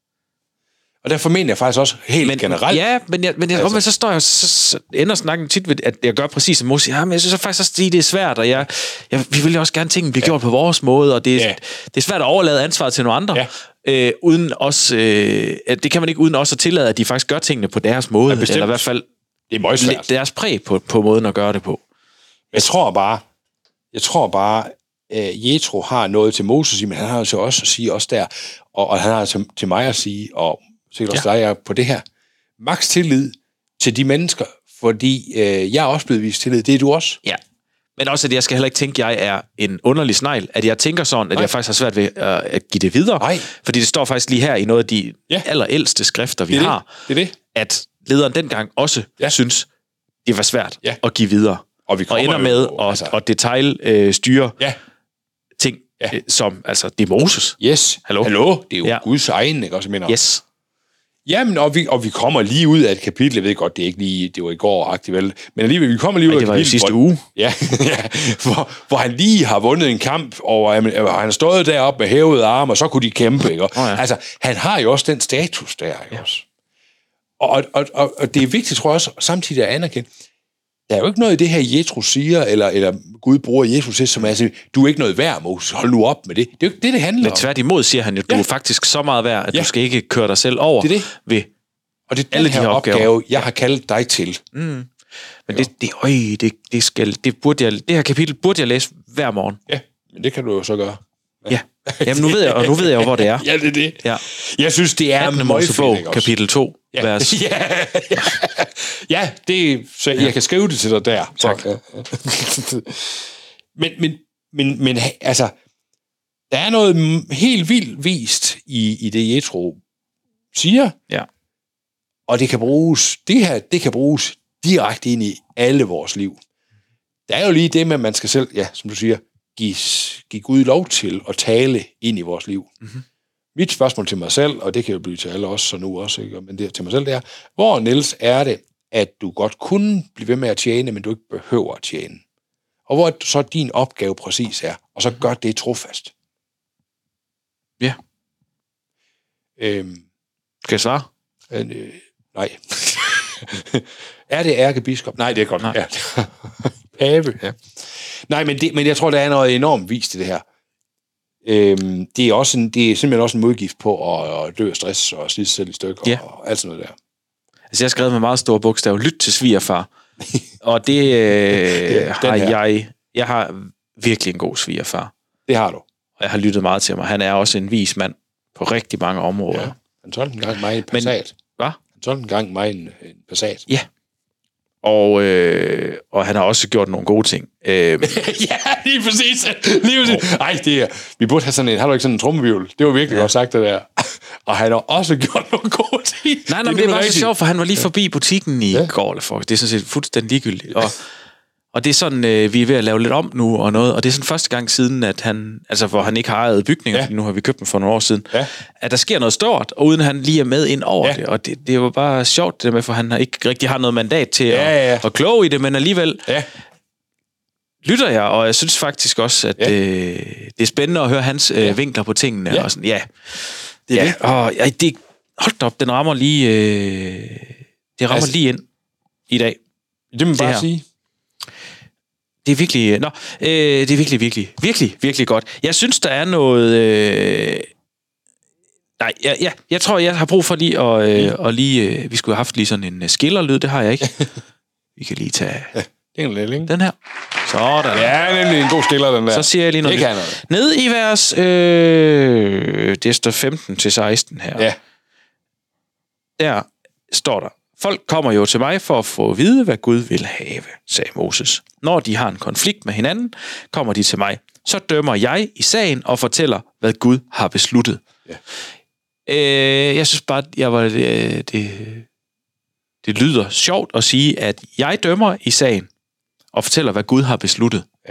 Og derfor mener jeg faktisk også helt men, generelt... Ja, men, jeg, men, jeg, altså. men så står jeg så, så ender snakken tit ved, at jeg gør præcis som Moses. Ja, men jeg synes faktisk også, at det er svært, og jeg, jeg, vi vil jo også gerne tingene blive ja. gjort på vores måde, og det er, ja. det er svært at overlade ansvaret til nogle andre, ja. øh, uden også, øh, det kan man ikke uden også at tillade, at de faktisk gør tingene på deres måde, ja, eller i hvert fald det er meget svært. Deres præg på, på måden at gøre det på. Jeg tror bare, jeg tror bare, Uh, Jethro har noget til Moses, men han har jo også at sige også der, og, og han har til, til mig at sige, og sikkert også ja. dig på det her, maks tillid til de mennesker, fordi uh, jeg er også blevet vist tillid, det er du også. Ja, men også, at jeg skal heller ikke tænke, at jeg er en underlig snegl, at jeg tænker sådan, at Nej. jeg faktisk har svært ved uh, at give det videre, Nej. fordi det står faktisk lige her i noget af de ja. allerældste skrifter, vi det har, det. Det det. at lederen dengang også ja. synes, det var svært ja. at give videre, og, vi og ender med jo, at, altså. at detailstyre øh, ja. ting, ja. som, altså, det er Moses. Yes. Hallo? Hallo? Det er jo ja. Guds egen, ikke også, mener? Yes. Jamen, og vi, og vi kommer lige ud af et kapitel, jeg ved godt, det er ikke lige, det var i går-agtigt, vel, men alligevel, vi kommer lige ud af et kapitel, det var sidste hvor, uge. Ja, ja hvor, hvor han lige har vundet en kamp, og han har stået deroppe med hævede arme, og så kunne de kæmpe, ikke? Oh, ja. Altså, han har jo også den status der, ikke ja. Også? Og, og, og, og det er vigtigt, tror jeg også, samtidig at anerkende, der er jo ikke noget i det her, Jethro siger, eller, eller Gud bruger Jesus til, som er at sige, du er ikke noget værd, Moses, hold nu op med det. Det er jo ikke det, det handler om. Men tværtimod siger han jo, du ja. er faktisk så meget værd, at ja. du skal ikke køre dig selv over det er det. ved og det er alle den her de her opgave, opgaver, jeg har kaldt dig til. Mm. Men det, det, øj, det, det, skal, det, burde jeg, det her kapitel burde jeg læse hver morgen. Ja, men det kan du jo så gøre. Ja, jamen nu ved jeg, og nu ved jeg jo, hvor det er. Ja, det er det. Ja. Jeg synes, det er attende Mosebog, kapitel to, ja. vers... Ja, ja. ja, det, så jeg ja. kan skrive det til dig der. Tak. men, men, men, men altså, der er noget helt vildt vist i, i det, Jethro siger. Ja. Og det kan bruges, det her, det kan bruges direkte ind i alle vores liv. Der er jo lige det med, at man skal selv, ja, som du siger, give, give Gud lov til at tale ind i vores liv. Mm-hmm. Mit spørgsmål til mig selv, og det kan jo blive til alle os, så nu også, ikke? Men det til mig selv, det er, hvor, Niels, er det, at du godt kunne blive ved med at tjene, men du ikke behøver at tjene? Og hvor så din opgave præcis er, og så gør det trofast. Ja. Øhm, Skal jeg svare? Øh, nej. Er det ærkebiskop? Nej, det er godt. Nej. Ja. Pave, ja. Nej, men, det, men jeg tror, der er noget enormt vist i det her. Øhm, det, er også en, det er simpelthen også en modgift på at, at dø af stress og slide sig selv i stykker ja. og alt sådan noget der. Altså, jeg har skrevet med meget store bogstaver, lyt til svigerfar. Og det øh, ja, har jeg... Jeg har virkelig en god svigerfar. Det har du. Og jeg har lyttet meget til mig. Han er også en vis mand på rigtig mange områder. Ja. Han solgte en gang mig en Passat. Hvad? Han solgte en gang mig en, en Passat. Ja. Og, øh, og han har også gjort nogle gode ting. Øh, ja, lige præcis. Lige præcis. Oh. Ej, det er, vi burde have sådan en, har du ikke sådan en trommevivl? Det var virkelig ja. godt sagt, det der. Og han har også gjort nogle gode ting. Nej, nej, det, det er bare rigtig så sjovt, for han var lige forbi butikken i ja. går, eller for. Det er sådan set fuldstændig ligegyldigt. Og, og det er sådan, øh, vi er ved at lave lidt om nu, og noget, og det er sådan første gang siden, at han, altså hvor han ikke har ejet bygninger, ja. fordi nu har vi købt dem for nogle år siden, ja. at der sker noget stort, og uden han lige er med ind over ja. det. Og det, det var bare sjovt, det der med, for han har ikke rigtig har noget mandat til ja, at, ja. at kloge i det, men alligevel ja. lytter jeg, og jeg synes faktisk også, at ja. øh, det er spændende at høre hans øh, ja. vinkler på tingene. Ja. Og sådan, ja. Det er ja. det. Og, ja, det, hold op, den rammer lige, øh, det rammer altså, lige ind i dag. Det må man bare sige. Det er virkelig, nå, øh, det er virkelig, virkelig, virkelig, virkelig godt. Jeg synes, der er noget... Øh, nej, ja, ja, jeg tror, jeg har brug for lige at... Øh, og lige øh, vi skulle have haft lige sådan en skillerlyd, det har jeg ikke. Vi kan lige tage den her. Sådan. Ja, nemlig en god skiller, den der. Så siger jeg lige noget. Det kan noget. Ned i vers... Øh, det står femten til seksten her. Ja. Der står der, folk kommer jo til mig for at få at vide, hvad Gud vil have, sagde Moses. Når de har en konflikt med hinanden, kommer de til mig. Så dømmer jeg i sagen og fortæller, hvad Gud har besluttet. Ja. Øh, jeg synes bare, jeg var, det, det, det lyder sjovt at sige, at jeg dømmer i sagen og fortæller, hvad Gud har besluttet. Ja.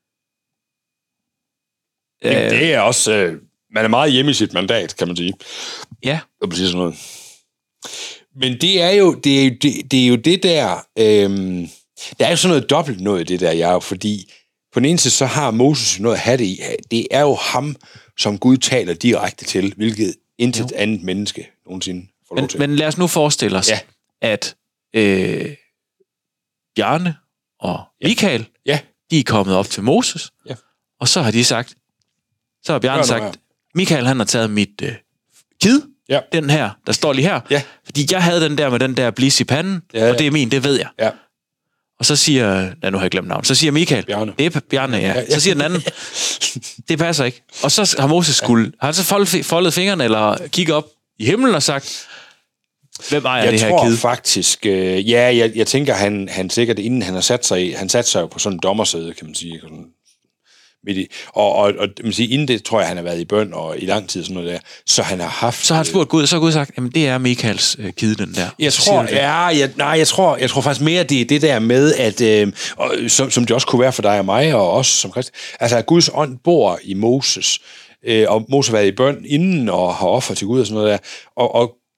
Øh, det er også... Øh, man er meget hjemme i sit mandat, kan man sige. Ja. Og præcis sådan noget. Men det er jo det, er jo, det, det, er jo det der... Øhm, der er jo sådan noget dobbelt noget i det der, jeg fordi på den ene side, så har Moses noget at have det i. Det er jo ham, som Gud taler direkte til, hvilket intet jo. andet menneske nogensinde får lov til. Men, men lad os nu forestille os, ja. at øh, Bjarne og ja. Michael, ja. de er kommet op til Moses, ja. og så har de sagt, så har Bjarne sagt, her. Michael han har taget mit øh, kid, ja. den her, der står lige her, ja. fordi jeg havde den der med den der blis i panden, ja, ja. og det er min, det ved jeg. Ja. Og så siger, nej, nu har jeg glemt navn, så siger Michael, Bjarne. det er Bjarne, ja. ja, ja. Så siger den anden, det passer ikke. Og så har Moses skulle, har han så foldet, foldet fingrene, eller kigget op i himlen og sagt, hvem ejer jeg det her kid? Jeg tror faktisk, øh, ja, jeg, jeg tænker, han, han sikkert, inden han har sat sig, han sat sig jo på sådan en dommersæde, kan man sige, sådan, midt i, og, og, og man siger, inden det, tror jeg, han har været i bøn, og i lang tid, sådan noget der, så han har haft... Så har han spurgt Gud, så har Gud sagt, jamen det er Michaels øh, kid, den der. Jeg tror, ja, jeg, nej, jeg tror, jeg tror faktisk mere, det er det der med, at, øh, og, som, som det også kunne være for dig og mig, og os som kristne, altså at Guds ånd bor i Moses, øh, og Moses har været i bøn inden, og har offret til Gud og sådan noget der, og, og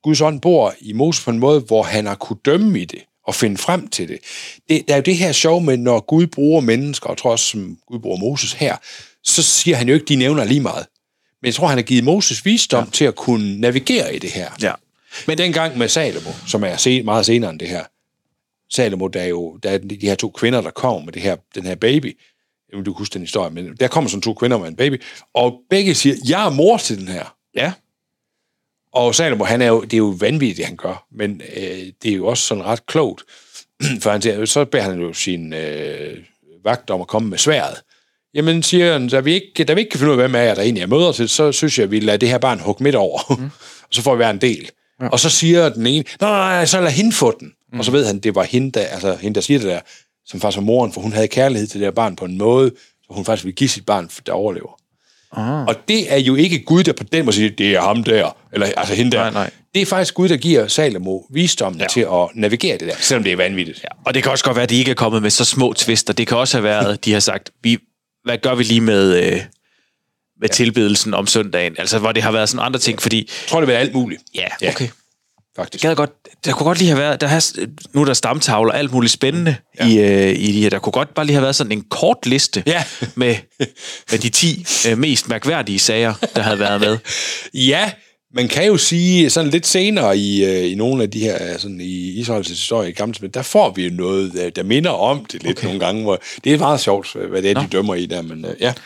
Guds ånd bor i Moses på en måde, hvor han har kunne dømme i det, og finde frem til det. det. Der er jo det her sjov med, når Gud bruger mennesker, og jeg tror også, som Gud bruger Moses her, så siger han jo ikke, de nævner lige meget. Men jeg tror, han har givet Moses visdom ja. til at kunne navigere i det her. Ja. Men dengang med Salomo, som er sen, meget senere end det her, Salomo, der er jo der er de her to kvinder, der kommer med det her, den her baby. Jeg vil du huske den historie, men der kommer sådan to kvinder med en baby, og begge siger, jeg er mor til den her. Ja. Og Salomo, han er jo, det er jo vanvittigt, det han gør, men øh, det er jo også sådan ret klogt, for han siger, så beder han jo sin øh, vagt om at komme med sværdet. Jamen, siger han, da vi ikke, da vi ikke kan finde ud af, hvem af jer, der egentlig er mødre til, så synes jeg, at vi lader det her barn hugge midt over, mm. og så får vi være en del. Ja. Og så siger den ene, nej, nej, så lad hende få den. Mm. Og så ved han, det var hende, der, altså, hende, der siger det der, som faktisk var moren, for hun havde kærlighed til det her barn på en måde, så hun faktisk ville give sit barn, der overlever. Ah. Og det er jo ikke Gud, der på den måde siger, det er ham der, eller altså hende der. Nej, nej. Det er faktisk Gud, der giver Salomo visdom ja. til at navigere det der, selvom det er vanvittigt. Ja. Og det kan også godt være, at de ikke er kommet med så små twister. Det kan også have været, de har sagt, vi, hvad gør vi lige med, øh, med ja. tilbedelsen om søndagen? Altså, hvor det har været sådan andre ting, fordi... Jeg tror, det vil være alt muligt. Ja, okay. Ja. Faktisk. Det, godt, der kunne godt lige have været, der har, nu er der stamtavler, alt muligt spændende ja. i, øh, i de her. Der kunne godt bare lige have været sådan en kort liste ja. med, med de ti øh, mest mærkværdige sager, der havde været med. Ja, man kan jo sige sådan lidt senere i, øh, i nogle af de her, sådan i Israels historie i Gamle, der får vi jo noget, der minder om det lidt okay. nogle gange, hvor det er meget sjovt, hvad det er, Nå. de dømmer i der, men øh, ja.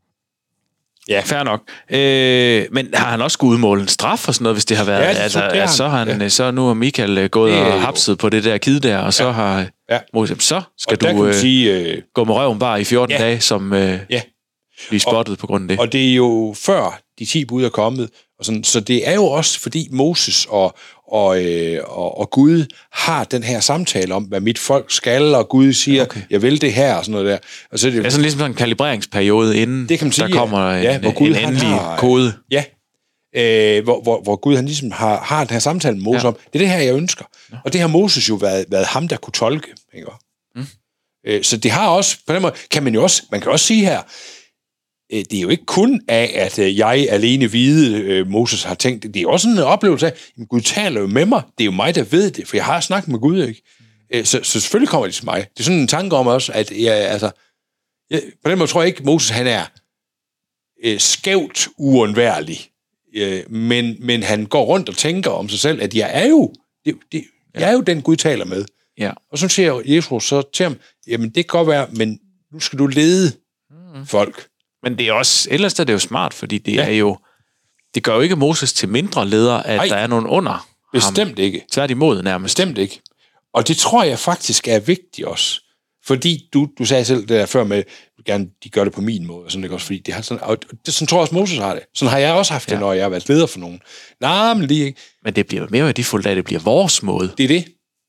Ja, fair nok. Øh, men har han også skulle udmåle en straf og sådan noget, hvis det har været... Ja, det altså, det så, har han, ja. så nu har Michael gået og hapset på det der kid der, og så ja. har... Ja. Så skal og du øh, sige, øh, gå med røven bare i fjorten ja. dage, som øh, ja. bliver spottet og, på grund af det. Og det er jo før de ti bud er kommet, og sådan, så det er jo også, fordi Moses og, og, øh, og, og Gud har den her samtale om, hvad mit folk skal, og Gud siger, okay. jeg vil det her, og sådan noget der. Og så er det, det er sådan ligesom sådan en kalibreringsperiode, inden det kan man sige, der kommer ja. en, Ja, Gud, en endelig har, kode. Ja, øh, hvor, hvor, hvor Gud han ligesom har, har den her samtale med Moses ja. om, det er det her, jeg ønsker. Ja. Og det har Moses jo været, været ham, der kunne tolke. Ikke? Mm. Øh, så det har også, på den måde, kan man jo også, man kan også sige her, det er jo ikke kun af, at jeg alene vide, Moses har tænkt det. Det er også sådan en oplevelse af, at Gud taler jo med mig. Det er jo mig, der ved det, for jeg har snakket med Gud, ikke? Så, så selvfølgelig kommer det til mig. Det er sådan en tanke om også, at jeg, altså, jeg, på den måde tror jeg ikke, Moses han er øh, skævt uundværlig. Øh, men, men han går rundt og tænker om sig selv, at jeg er jo, det, det, jeg er jo den, Gud taler med. Ja. Og så siger Jesus så til ham, jamen det kan godt være, men nu skal du lede mm. folk. Men det er også, ellers er det jo smart, fordi det ja. er jo, det gør jo ikke Moses til mindre leder, at Ej, der er nogen under bestemt ham. ikke. Tværtimod nærmest. Bestemt ikke. Og det tror jeg faktisk er vigtigt også. Fordi du, du sagde selv det der før med, at gerne de gør det på min måde, og sådan ikke også, fordi det har sådan, og det, sådan tror jeg også Moses har det. Sådan har jeg også haft det, ja. når jeg har været leder for nogen. Nej, men lige ikke. Men det bliver mere værdifuldt, at det bliver vores måde. Det er det.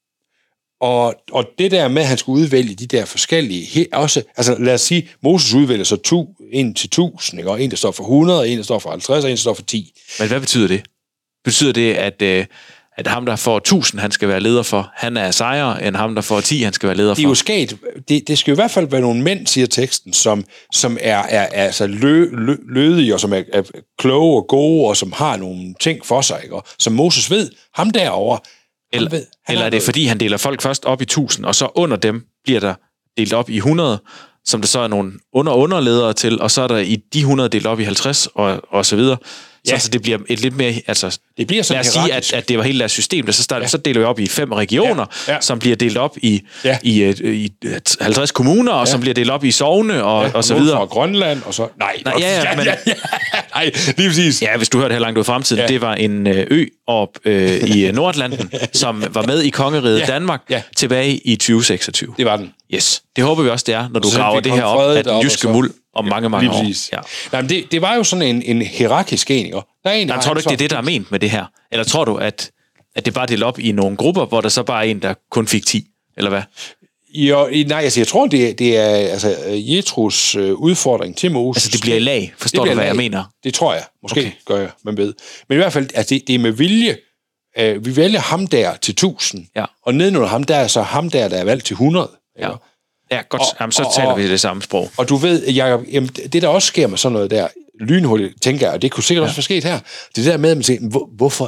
Og, og det der med, at han skulle udvælge de der forskellige, he, også, altså lad os sige, Moses udvælger så to, en til tusind, ikke? Og en, der står for hundrede, en, der står for halvtreds, og en, der står for ti. Men hvad betyder det? Betyder det, at, øh, at ham, der får tusind, han skal være leder for, han er sejere, end ham, der får ti, han skal være leder for? Det er jo sket. Det, det skal jo i hvert fald være nogle mænd, siger teksten, som, som er, er, er altså lø, lø, lødige, og som er, er kloge og gode, og som har nogle ting for sig, ikke? Og som Moses ved, ham derovre. Eller, ved, eller er det fordi, han deler folk først op i tusind, og så under dem bliver der delt op i hundrede, som der så er nogle under-underledere til, og så er der i de hundrede delt op i halvtreds, og, og så videre. Så ja. altså, det bliver et lidt mere... Altså, det bliver sådan lad os sige, at, at det var hele deres system, der så, starter, ja. så deler vi op i fem regioner, ja. Ja. som bliver delt op i, ja. i, i, i halvtreds kommuner, og ja. som bliver delt op i sogne, og, ja, og, og så videre. Og Grønland, og så... Nej, Nej ja, ja, men, ja, ja, nej, lige præcis. Ja, hvis du hørte her langt ud i fremtiden, ja. det var en ø op øh, i Nordatlanten, som var med i kongeriget ja. Danmark ja. tilbage i tyve seksogtyve. Det var den. Yes. Det håber vi også, det er, når du graver det her op af den jyske muld om mange, mange år. Ja. Nej, men det, det var jo sådan en, en hierarkisk ening. Der er en, Nej, tror du ikke, det er det, der er ment med det her? Eller tror du, at, at det bare deler op i nogle grupper, hvor der så bare er en, der kun fik ti? Eller hvad? Jo, nej, altså jeg tror, det, det er altså, Jetros øh, udfordring til Moses. Altså det bliver i lag, forstår du, hvad lag. jeg mener? Det tror jeg. Måske okay. gør jeg, man ved. Men i hvert fald, altså det, det er med vilje. Øh, vi vælger ham der til tusind, ja. og nedenunder ham, der er så ham der, der er valgt til hundrede. Ja, ja godt. Og, Jamen, så og, taler og, vi det samme sprog. Og du ved, jeg, jamen, det der også sker med sådan noget der, lynhurtigt, tænker jeg, og det kunne sikkert ja. også være sket her, det der med, at man siger, hvor, hvorfor,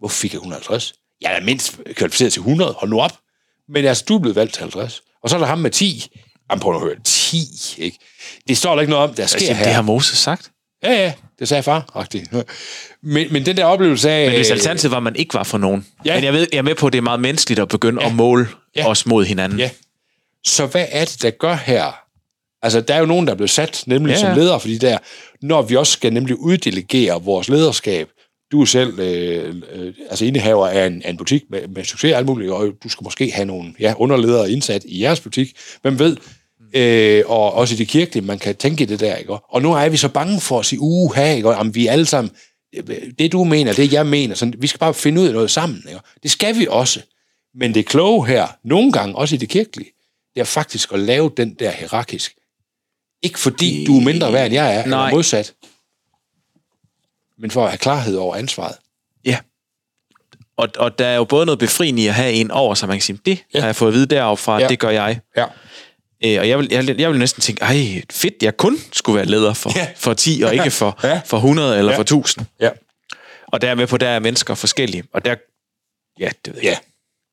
Hvorfor fik jeg et hundrede og halvtreds? Jeg er da mindst kvalificeret til hundrede. Hold nu op. Men altså, du er blevet valgt til halvtreds. Og så er der ham med ti. Jamen, prøv at høre. ti, ikke? Det står der ikke noget om, der sker altså, her. Det har Moses sagt. Ja, ja. Det sagde far, rigtigt. Men, men den der oplevelse af... Men hvis alternativet var, at man ikke var for nogen. Ja. Men jeg ved, jeg er med på, at det er meget menneskeligt at begynde ja. at måle ja. os mod hinanden. Ja. Så hvad er det, der gør her? Altså, der er jo nogen, der er blevet sat, nemlig ja. som leder for de der, når vi også skal nemlig uddelegere vores lederskab. Du er selv øh, øh, altså indehaver af en, af en butik med, med succes og alt muligt, og du skal måske have nogle ja, underledere indsat i jeres butik. Hvem ved? Øh, og også i det kirkelige, man kan tænke i det der, ikke? Og nu er vi så bange for at sige, uha, ikke? Jamen, vi er alle sammen, det du mener, det jeg mener, sådan, vi skal bare finde ud af noget sammen, ikke? Det skal vi også. Men det kloge her, nogle gange, også i det kirkelige, det er faktisk at lave den der hierarkisk. Ikke fordi du er mindre værd, end jeg er, Nej. eller modsat, men for at have klarhed over ansvaret. Ja. Og, og der er jo både noget befriende i at have en over, så man kan sige, det ja. har jeg fået at vide deroppe fra, ja. det gør jeg. Ja. Øh, og jeg vil, jeg, jeg vil næsten tænke, ej, fedt, jeg kun skulle være leder for, ja. for ti, og ikke for, ja. for hundrede eller ja. for tusind. Ja. Og der er med på, der er mennesker forskellige. Og der, ja, det ved jeg. Ja.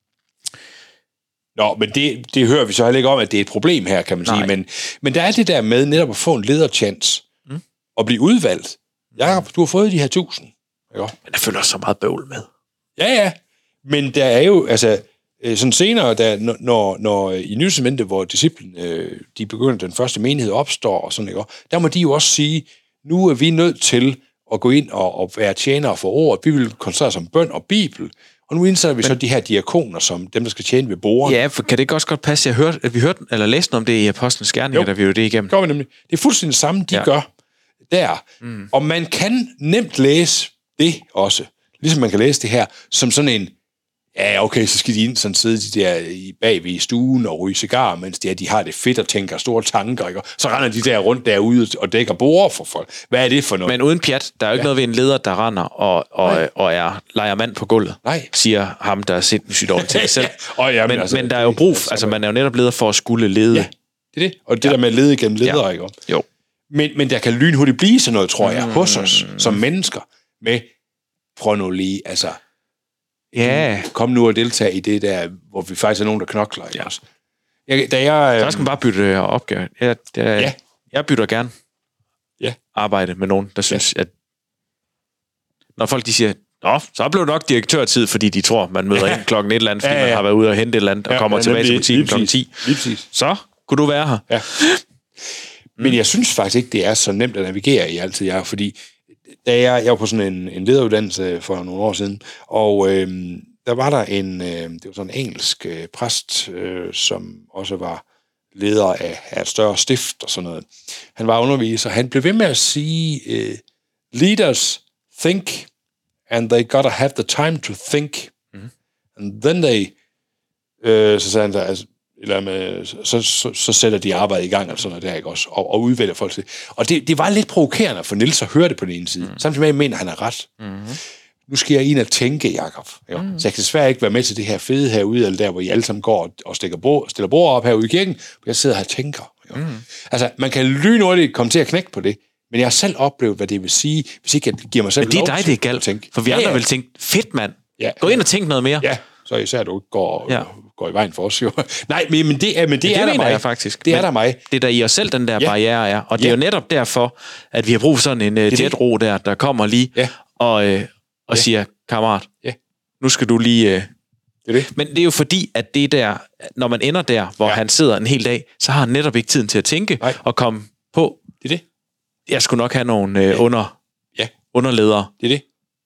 Nå, men det, det hører vi så heller ikke om, at det er et problem her, kan man Nej. sige. Men, men der er det der med netop at få en lederchance mm. og blive udvalgt. Jakob, du har fået de her tusind. Ikke? Men der følger også så meget bøvl med. Ja, ja. Men der er jo, altså, sådan senere, der, når, når i Nye Testamentet, hvor disciplen, de begynder, den første menighed opstår, og sådan, ikke? Der må de jo også sige, nu er vi nødt til at gå ind og, og være tjenere for ord. Vi vil koncentrere os om bøn og bibel. Og nu indsætter vi Men, så de her diakoner, som dem, der skal tjene ved bordene. Ja, for kan det ikke også godt passe, jeg hørte, at vi hørte, eller læste om det i Apostlenes Gerninger, da vi jo det igennem? Jo, det nemlig. Det er fuldstændig det samme, de ja. gør der. Mm. Og man kan nemt læse det også, ligesom man kan læse det her, som sådan en, ja, okay, så skal de ind sådan sidde de der bag ved i stuen og ryge cigar, mens de, de har det fedt og tænker store tanker, ikke? Så render de der rundt derude og dækker bord for folk. Hvad er det for noget? Men uden pjat, der er jo ikke ja. noget ved en leder, der render og, og, og er leger mand på gulvet, Nej. siger ham, der er sindssygt over til sig selv. og jamen, men, altså, men der er jo brug, altså man er jo netop leder for at skulle lede. Ja, det er det. Og det ja. der med at lede gennem ledere, ja. ikke? Jo. Men, men der kan lynhurtigt blive sådan noget, tror jeg, mm. hos os som mennesker med, prøv nu lige, altså, ja. kom nu og deltage i det der, hvor vi faktisk er nogen, der knokler. Ja. Jeg, da jeg, så skal man bare bytte opgave. Jeg, jeg, ja. jeg bytter gerne ja. arbejde med nogen, der synes, ja. at når folk de siger, nå, så blev det nok direktørtid, fordi de tror, man møder ja. ind klokken et eller andet, fordi ja, ja. man har været ude og hente et eller andet, og ja, kommer ja, tilbage til butikken klokken ti. Så kunne du være her. Ja. Men jeg synes faktisk ikke, det er så nemt at navigere i altid, jeg, fordi da jeg, jeg var på sådan en, en lederuddannelse for nogle år siden, og øhm, der var der en, øh, det var sådan en engelsk øh, præst, øh, som også var leder af, af et større stift og sådan noget. Han var underviser, han blev ved med at sige, øh, leaders think, and they gotta have the time to think. Mm. And then they, øh, så sagde han der, altså, eller med, så, så, så sætter de arbejde i gang, og sådan noget der, ikke også, og, og udvælger folk til. Og det, det var lidt provokerende for Niels at høre det på den ene side, mm. samtidig med, at jeg mener, at han er ret. Mm. Nu skal jeg ind og tænke, Jakob. Mm. Så jeg kan desværre ikke være med til det her fede herude, eller der, hvor I alle sammen går og stikker bord, stiller bord op herude i kirken, hvor jeg sidder her og tænker. Mm. Altså, man kan lynhurtigt komme til at knække på det, men jeg har selv oplevet, hvad det vil sige, hvis ikke jeg giver mig selv lov til at tænke. Men det er dig, det er galt, tænke. For vi andre ja, ja. vil tænke, fedt mand, ja, gå ind og tænk noget mere. Ja, så især du ikke går, ja. går i vejen for os. Jo. Nej, men, men det er, men det det er der mig. Jeg faktisk. Det er der mig. Det er der i os selv, den der ja. barriere er. Og det ja. er jo netop derfor, at vi har brug for sådan en uh, jetro der, der kommer lige ja. og, øh, og ja. siger, kammerat, ja. nu skal du lige... Øh, det er det. Men det er jo fordi, at det der, når man ender der, hvor ja. han sidder en hel dag, så har han netop ikke tiden til at tænke Nej. og komme på. Det er det. Jeg skulle nok have nogle øh, ja. under, ja. underledere. Det er det.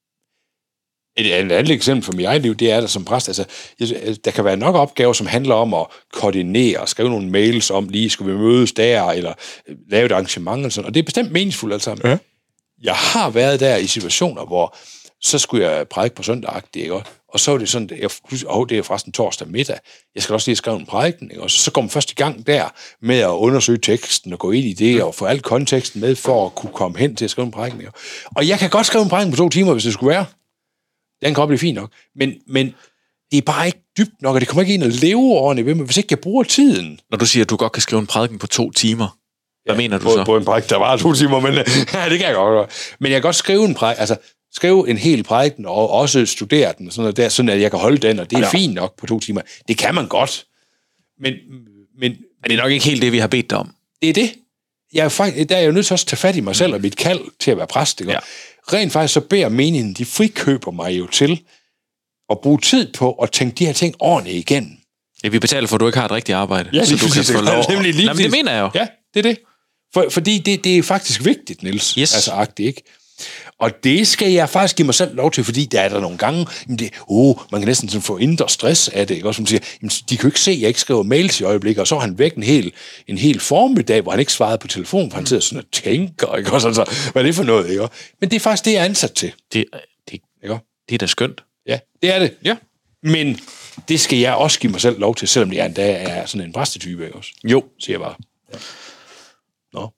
Et andet eksempel for mit eget liv, det er der som præst. Altså, der kan være nok opgaver, som handler om at koordinere, skrive nogle mails om, lige skulle vi mødes der, eller lave et arrangement, og sådan. Og det er bestemt meningsfuldt alt sammen. Ja. Jeg har været der i situationer, hvor så skulle jeg prædike på søndag, ikke? Og så er det sådan, jeg, oh, det er forresten torsdag middag, jeg skal også lige skrive en prædiken, ikke? Og så, så går man først i gang der med at undersøge teksten og gå ind i det og få al konteksten med for at kunne komme hen til at skrive en prædiken. Ikke? Og jeg kan godt skrive en prædiken på to timer, hvis det skulle være. Den kan blive fint nok. Men, men det er bare ikke dybt nok, og det kommer ikke ind og leve ordentligt ved mig, hvis ikke jeg bruger tiden. Når du siger, at du godt kan skrive en prædiken på to timer, hvad ja, mener du på, så? På en prædiken, der var to timer, men ja, det kan jeg godt. Men jeg kan godt skrive en prædiken, altså skrive en hel prædiken, og også studere den, sådan, noget der, sådan at jeg kan holde den, og det er ja. fint nok på to timer. Det kan man godt. Men, men, men det er nok ikke helt det, vi har bedt dig om. Det er det. Jeg er faktisk, der er jeg jo nødt til også at tage fat i mig selv og mit kald til at være præst. Ikke? Ja. Rent faktisk så beder menigheden, de frikøber mig jo til at bruge tid på at tænke de her ting ordentligt igen. Ja, vi betaler for, at du ikke har et rigtigt arbejde. Ja, så du kan få lov. Nemlig lige Jamen, det mener jeg jo. Ja, det er det. For, fordi det, det er faktisk vigtigt, Niels. Yes. Altså agtigt, ikke? Og det skal jeg faktisk give mig selv lov til, fordi der er der nogle gange, jamen det, oh, man kan næsten sådan få indre stress af det, ikke? Også som siger, jamen, de kan jo ikke se, at jeg ikke skriver mails i øjeblikket, og så har han væk en hel, en hel formiddag, hvor han ikke svarede på telefonen, for han sidder sådan og tænker, ikke? Også, altså, hvad er det for noget, ikke? Men det er faktisk det, jeg er ansat til. Det, det, ikke? Det er da skønt. Ja, det er det. Ja. Men det skal jeg også give mig selv lov til, selvom jeg endda er sådan en præstetype, ikke også? Jo. Siger jeg bare. Ja. Nå.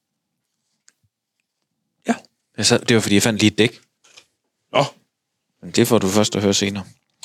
Ja. Altså, det var, fordi jeg fandt lige et dæk. Nå. Men det får du først at høre senere.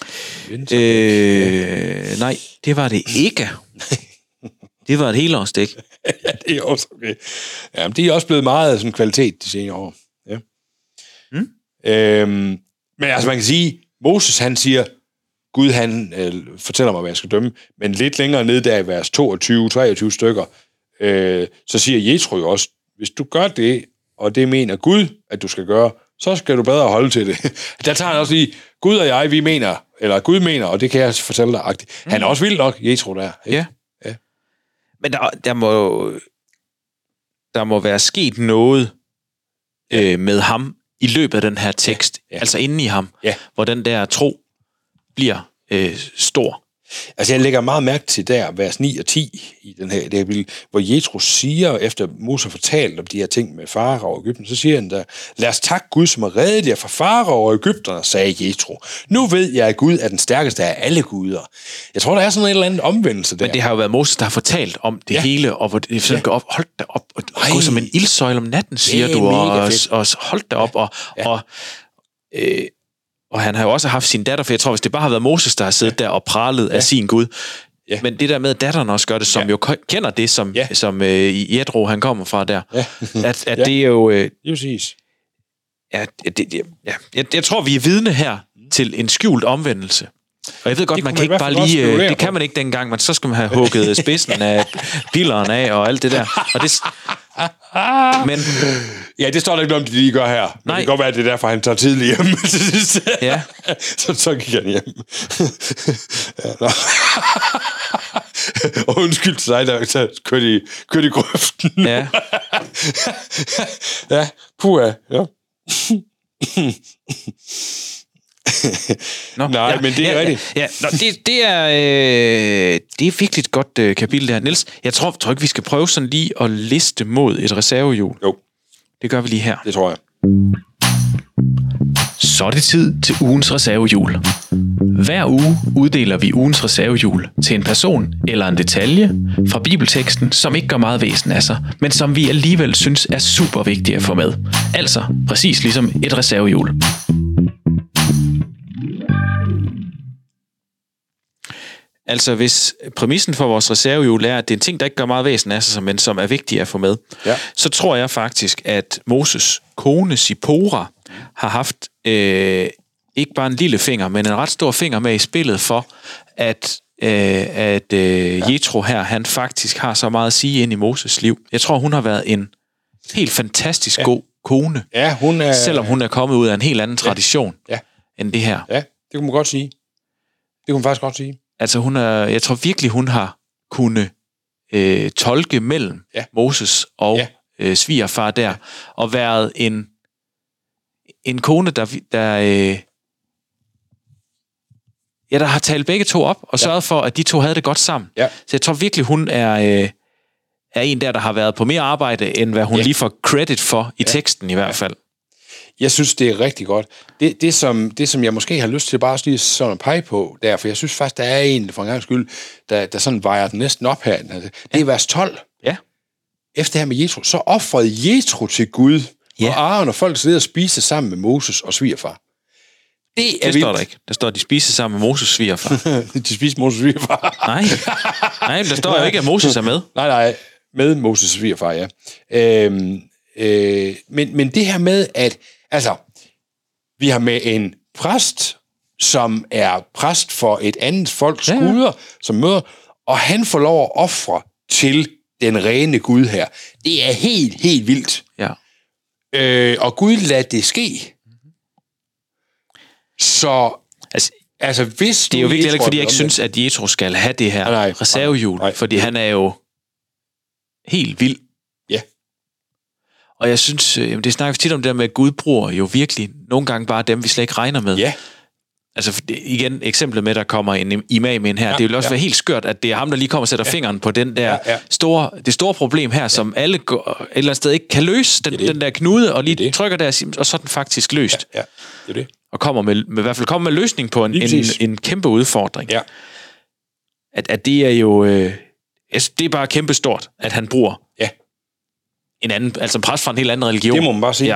Øh, nej, det var det ikke. Det var et helårsdæk. Ja, det er også okay. Ja, men de er også blevet meget sådan kvalitet de senere år. Ja. Mm. Øhm, men altså, man kan sige, Moses, han siger, Gud, han øh, fortæller mig, hvad jeg skal dømme, men lidt længere ned der i vers toogtyve treogtyve stykker, øh, så siger Jethro jo også, hvis du gør det, og det mener Gud, at du skal gøre, så skal du bedre holde til det. Der tager han også lige, Gud og jeg, vi mener, eller Gud mener, og det kan jeg fortælle dig, agtigt. Han er også vild nok, Jethro der. Ikke? Ja. ja. Men der, der må der må være sket noget øh, med ham i løbet af den her tekst, ja. Ja. Altså inde i ham, ja. Hvor den der tro bliver øh, stor. Altså, jeg lægger meget mærke til der, vers ni og ti, i den her, det her billede, hvor Jethro siger, efter Moses har fortalt om de her ting med Farao og Egypten, så siger han der, lad os takke Gud, som har reddet jer fra Farao og Egypterne, sagde Jethro. Nu ved jeg, at Gud er den stærkeste af alle guder. Jeg tror, der er sådan en eller anden omvendelse der. Men det har jo været Moses, der har fortalt om det ja. hele, og hvor det sådan ja. går op, hold da op, og gå som en ildsøjle om natten, siger du, og, og hold da op, og, ja. og øh, Og han har jo også haft sin datter, for jeg tror, hvis det bare har været Moses, der har siddet ja. Der og pralet ja. Af sin Gud. Ja. Men det der med, at datteren også gør det, som ja. Jo kender det, som, ja. Som uh, Jethro, han kommer fra der. Ja. At, at ja. Det er jo... Uh, præcis. Ja, det, det, ja. Jeg, jeg tror, vi er vidne her til en skjult omvendelse. Og jeg ved godt, man kan ikke bare lige... Uh, det kan man ikke dengang, men så skal man have hugget spidsen af pilleren af og alt det der. Og det... Men, ja, det står der ikke om, de lige gør her. Men nej. Det kan godt være, at det er derfor, han tager tidligt hjem. Ja. så, så gik han hjem. Ja, og undskyld til sig, der så kørte i, kørte i grøften. Ja. Ja, puha. Ja. Nå, Nej, ja, men det er ja, rigtigt. Ja, ja. Nå, det, det, er, øh, det er virkelig et godt øh, kapitel der. Niels, jeg tror, tror ikke, vi skal prøve sådan lige at liste mod et reservehjul. Jo. Det gør vi lige her. Det tror jeg. Så er det tid til ugens reservehjul. Hver uge uddeler vi ugens reservehjul til en person eller en detalje fra bibelteksten, som ikke gør meget væsen af sig, men som vi alligevel synes er super vigtige at få med. Altså præcis ligesom et reservehjul. Altså hvis præmissen for vores reservehjul er, at det er en ting, der ikke gør meget væsen af sig, men som er vigtig at få med, ja. Så tror jeg faktisk, at Moses kone Sipora har haft øh, ikke bare en lille finger, men en ret stor finger med i spillet for, at, øh, at øh, ja. Jethro her, han faktisk har så meget at sige ind i Moses liv. Jeg tror, hun har været en helt fantastisk ja. God kone, ja, hun er, selvom hun er kommet ud af en helt anden tradition ja. Ja. end det her. Ja, det kunne man godt sige. Det kunne man faktisk godt sige. Altså hun er, jeg tror virkelig, hun har kunnet øh, tolke mellem ja. Moses og ja. øh, svigerfar der, ja. Og været en, en kone, der, der, øh, ja, der har talt begge to op, og ja. Sørget for, at de to havde det godt sammen. Ja. Så jeg tror virkelig, hun er, øh, er en der, der har været på mere arbejde, end hvad hun ja. Lige får credit for i ja. Teksten i hvert fald. Jeg synes, det er rigtig godt. Det, det, som, det, som jeg måske har lyst til bare lige sådan at pege på der, for jeg synes faktisk, der er en, for en gang skyld, der, der sådan vejer den næsten op her. Det er ja. Vers tolv. Ja. Efter her med Jethro, så offrede Jethro til Gud, ja. Og Aaron og folk sidder og spiste sammen med Moses og svigerfar. Det, er det står der ikke. Der står, at de spiser sammen med Moses svigerfar. De spiser Moses svigerfar. Nej. Nej, der står jo ikke, at Moses er med. Nej, nej. Med Moses svigerfar, ja. Øhm, øh, men, men det her med, at altså, Vi har med en præst, som er præst for et andet folks Ja, ja. guder, som møder, og han får lov at ofre til den rene Gud her. Det er helt, helt vildt. Ja. Øh, og Gud lader det ske. Så, Altså, altså hvis det er jo nu virkelig Jethro ikke, fordi jeg er ikke synes, at Jethro skal have det her Nej, nej, reservehjul, nej, nej. fordi han er jo helt vild. Ja. Og jeg synes, øh, jamen, det snakker vi tit om det der med, at Gud bruger jo virkelig nogle gange bare dem, vi slet ikke regner med. Ja. Altså for det- igen, eksemplet med, at der kommer en imam ind her, ja, det vil også ja. være helt skørt, at det er ham, der lige kommer og sætter ja. fingeren på den der Ja, ja. store, det store problem her, ja. som alle går, et eller andet sted ikke kan løse, den, Det er det. den der knude, og lige Det er det. trykker der, og siger, og så er den faktisk løst. Ja, det er det. Og kommer med, med, i hvert fald kommer med løsning på en, Lige en, præcis. en kæmpe udfordring. Ja. At, at det er jo, øh, altså, det er bare kæmpe stort, at han bruger Ja. en anden, altså en præst fra en helt anden religion. Det må man bare sige. Ja.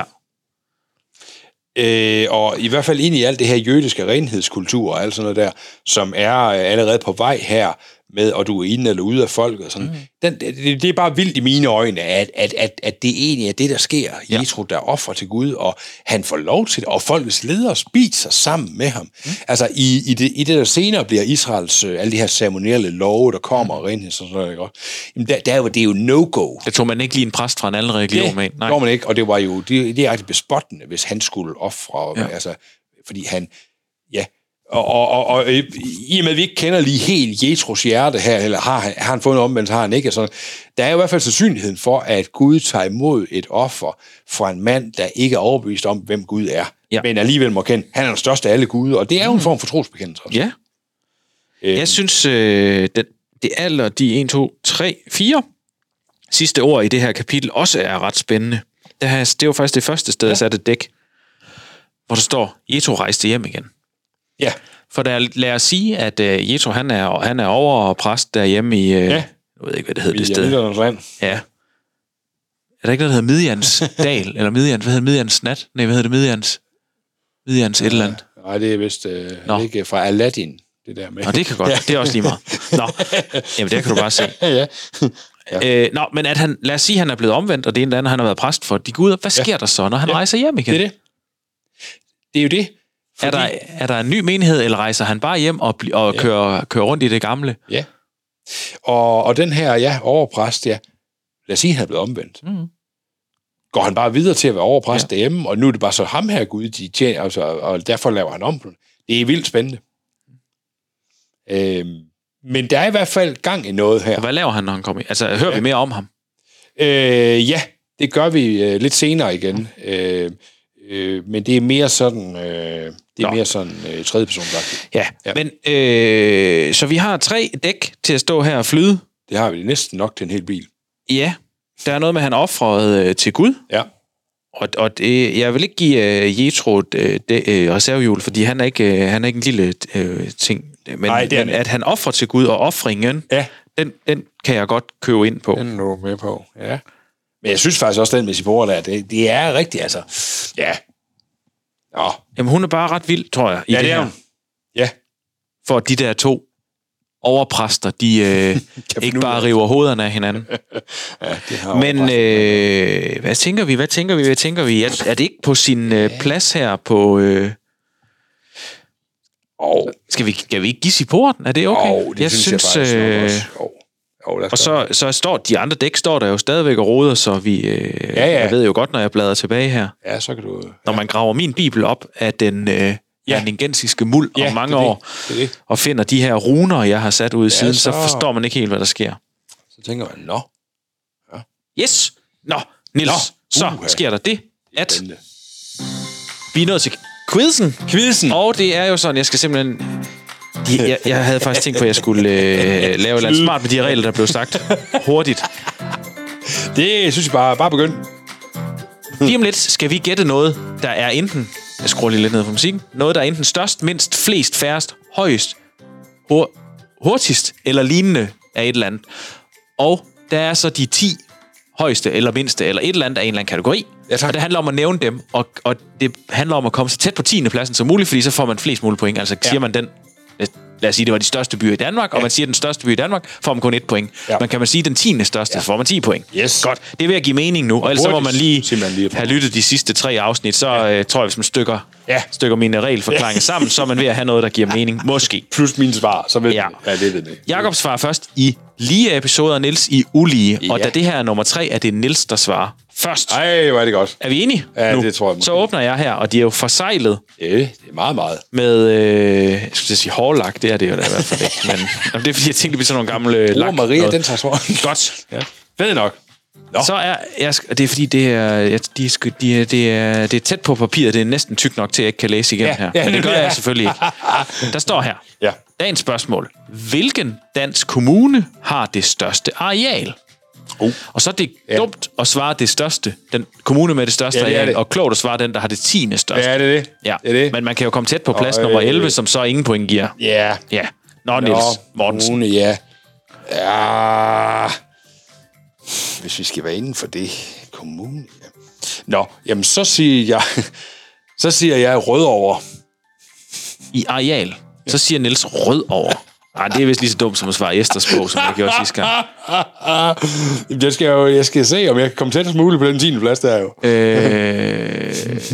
Øh, og i hvert fald ind i alt det her jødiske renhedskultur og alt sådan noget der, som er øh, allerede på vej her med, og du er inde eller ude af folk og sådan. Mm. Den, det, det er bare vildt i mine øjne, at, at, at, at det egentlig er det, der sker. Ja. Jethro, der offer til Gud, og han får lov til det, og folkets ledere spiser sammen med ham. Mm. Altså i, i, det, i det, der senere bliver Israels, øh, alle de her ceremonielle love, der kommer og renhes og sådan noget, ikke? Jamen, der, der er jo, det er jo no-go. Det tog man ikke lige en præst fra en anden religion med. Det gjorde man ikke, og det var jo det, det er rigtig bespottende, hvis han skulle ofre, ja. altså, fordi han, ja, og, og, og, og i og med, at vi ikke kender lige helt Jethros hjerte her, eller har han, har han fået en omvendelse, har han ikke, sådan, der er i hvert fald sandsynligheden for, at Gud tager imod et offer fra en mand, der ikke er overbevist om, hvem Gud er, Ja. men alligevel må kende, han er den største af alle guder, og det er jo en form for trosbekendelse. Altså. Ja. Øh, Jeg synes, øh, det, det aller, de en, to, tre, fire sidste ord i det her kapitel også er ret spændende. Det, her, det var faktisk det første sted, ja. jeg satte et dæk, hvor der står, Jethro rejste hjem igen. Ja. For der, lad os sige, at uh, Jethro, han er, han er over præst derhjemme i, uh, Ja. jeg ved ikke, hvad det hedder det sted. Midianitterne land. Ja. Er der ikke noget, der hedder Midians dal, eller Midians, hvad hedder Midians nat? Nej, hvad hedder det? Midians? Midians et eller andet. Nej, det er vist øh, Nå. ikke fra Aladdin, det der med. Nå, det kan godt. Det er også lige meget. Nå, jamen det kan du bare se. ja. Øh, nå, men at han, lad os sige, at han er blevet omvendt, og det er en eller anden, han har været præst for de guder. Hvad sker ja. der så, når han ja. rejser hjem igen? Det er det. Det er jo det. Fordi... Er, der, er der en ny menighed, eller rejser han bare hjem og, bl- og ja. kører, kører rundt i det gamle? Ja. Og, og den her, ja, overpræst, ja. Lad os sige, at han er blevet omvendt. Mm. Går han bare videre til at være overpræst ja. derhjemme, og nu er det bare så ham her Gud, de tjener, altså, og derfor laver han om på det. Det er vildt spændende. Øhm, men der er i hvert fald gang i noget her. Og hvad laver han, når han kommer i? Altså, hører ja. vi mere om ham? Øh, ja, det gør vi øh, lidt senere igen. Øh, øh, men det er mere sådan, øh, det er Nå. mere sådan øh, tredje person. Ja, ja, men øh, så vi har tre dæk til at stå her og flyde. Det har vi næsten nok til en hel bil. Ja, der er noget med, at han offrede øh, til Gud. Ja. Og, og det, jeg vil ikke give øh, Jethro øh, det, øh, reservehjul, fordi han er ikke, øh, han er ikke en lille øh, ting. Men, Nej, det er men at han offrer til Gud, og offringen, ja. den, den kan jeg godt købe ind på. Den er du med på, ja. Men jeg synes faktisk også, den med Sibora der, det, det er rigtigt, altså. Ja. Nå. Jamen, hun er bare ret vild, tror jeg, i ja, det, det er her. hun. Ja. For de der to overpræster, de øh, ikke bare river hovederne af hinanden. ja, det har Men øh, hvad tænker vi? Hvad tænker vi? Hvad tænker vi? Er, er det ikke på sin øh, plads her på... Øh, oh. skal, vi, skal vi ikke give Sipporten? Er det okay? Oh, det jeg synes, synes jeg øh, også. Oh. Oh, og så, så står de andre dæk står der jo stadigvæk og roder, så vi... Øh, ja, ja. Jeg ved jo godt, når jeg bladrer tilbage her. Ja, så kan du... Ja. Når man graver min bibel op af den... Øh, Ja. Ningensiske muld ja, om mange det det. år, det det. og finder de her runer, jeg har sat ud i ja, siden, så... så forstår man ikke helt, hvad der sker. Så tænker man, nå. Ja. Yes! Nå, Niels, nå. så uh-huh. sker der det, at Spændende. vi er nået til quizzen. Quizzen! Og det er jo sådan, jeg skal simpelthen... De, jeg, jeg havde faktisk tænkt på, at jeg skulle øh, lave noget smart med de regler, der blev sagt hurtigt. Det synes jeg bare, bare begynd. Lige om lidt skal vi gætte noget, der er enten... Jeg skruer lige lidt ned på musikken. Noget, der er enten størst, mindst, flest, færrest, højst, hur, hurtigst eller lignende af et eller andet. Og der er så de ti højeste eller mindste, eller et eller andet af en eller anden kategori. Ja, og det handler om at nævne dem, og, og det handler om at komme så tæt på tiende pladsen som muligt, fordi så får man flest mulige point. Altså siger ja. man den lad os sige, det var de største byer i Danmark, og Ja. man siger, den største by i Danmark, får man kun et point. Ja. Men kan man sige, den tiende største, ja. får man ti point. Yes. Godt, det er ved at give mening nu, og ellers så må man lige, simpelthen lige have lyttet de sidste tre afsnit, så ja. øh, tror jeg, hvis man stykker, Ja. stykker mine regelforklaringer ja. sammen, så er man ved at have noget, der giver mening. Måske. Plus mine svar, så ved Ja. ja, det ved det. Jakob svarer først i lige episoder, Niels i ulige, ja. og Ja. da det her er nummer tre, er det Niels, der svarer først. Ej, hvor er det godt. Er vi enige Ja, nu? det tror jeg måske. Så åbner jeg her, og de er jo forsejlet Ja, det er meget, meget. med, øh, jeg skulle sige hårlak, det er det jo da i hvert fald ikke, men jamen, det er fordi, jeg tænkte, det bliver sådan nogle gamle Bruger lak. Maria, noget. den tager svar. Godt. Ja. Ved nok. Nå. Så er jeg, det er fordi, det er, jeg, de, er sgu- de, er- det, er, det er tæt på papiret, det er næsten tykt nok til, at jeg ikke kan læse igennem Ja, her. ja, Men det gør ja. jeg selvfølgelig ikke. Der står her. Ja. Dagens spørgsmål. Hvilken dansk kommune har det største areal? Uh. Og så er det Ja. dumt at svare det største, den kommune med det største Ja, det er areal, det. og klogt at svare den, der har det tiende største. Ja, det er det. Ja, Det er det. men man kan jo komme tæt på plads Og, nummer øh, elleve, som så ingen point giver. Ja. Ja. Nå, Niels Mortensen. Kommune, ja. Ja. Hvis vi skal være inden for det. Kommune, ja. Nå, jamen så siger jeg... Så siger jeg Rødovre. I areal, så siger Niels Rødovre. Nej, det er vist lige så dumt som at svare Estersbog, som jeg gjorde sidste gang. Jamen, jeg skal jo jeg skal se, om jeg kan komme tættest muligt på den tiende plads, der er jo. Øh...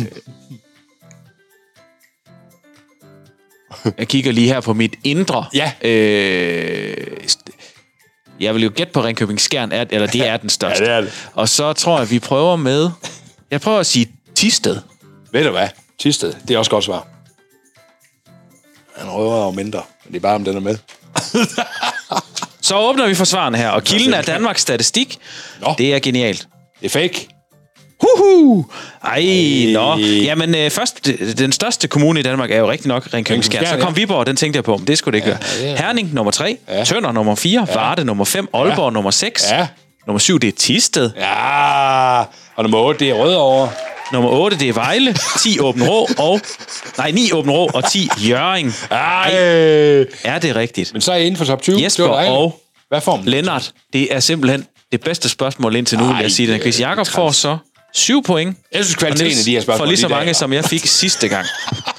Jeg kigger lige her på mit indre. Ja. Øh... Jeg vil jo gætte på Ringkøbing Skjern, er, eller det er den største. Ja, det er det. Og så tror jeg, vi prøver med... Jeg prøver at sige Thisted. Ved du hvad? Thisted, det er også godt svar. Han røver jo mindre, men det er bare, om den er med. Så åbner vi for svarene her, og kilden er Danmarks Statistik. Nå. Det er genialt. Det er fake. Huhu! Ej, nå. Jamen, øh, først, den største kommune i Danmark er jo rigtig nok Ringkøbing Skjern. Så kom Viborg, den tænkte jeg på, men det skulle det ikke Ja, være. ja. Herning nummer tre, Ja. Tønder nummer fire, Varde nummer fem, Aalborg nummer seks, Ja. nummer syv, det er Thisted, Ja, og nummer otte, det er Rødovre. nummer otte, det er Vejle, ti Åben Rå, og... Nej, ni Åben Rå, og ti Hjørring. Ej. Er det rigtigt? Men så er jeg inden for top tyve. Jesper Det var dejligt. og Hvad får man? Lennart, det er simpelthen det bedste spørgsmål indtil nu, vil Ej, jeg sige. Den det- quiz. det er Jakob træls. får så syv point. Jeg synes, Og kvaliteten Niels af de her spørgsmål... får lige så de der- mange, som jeg fik sidste gang.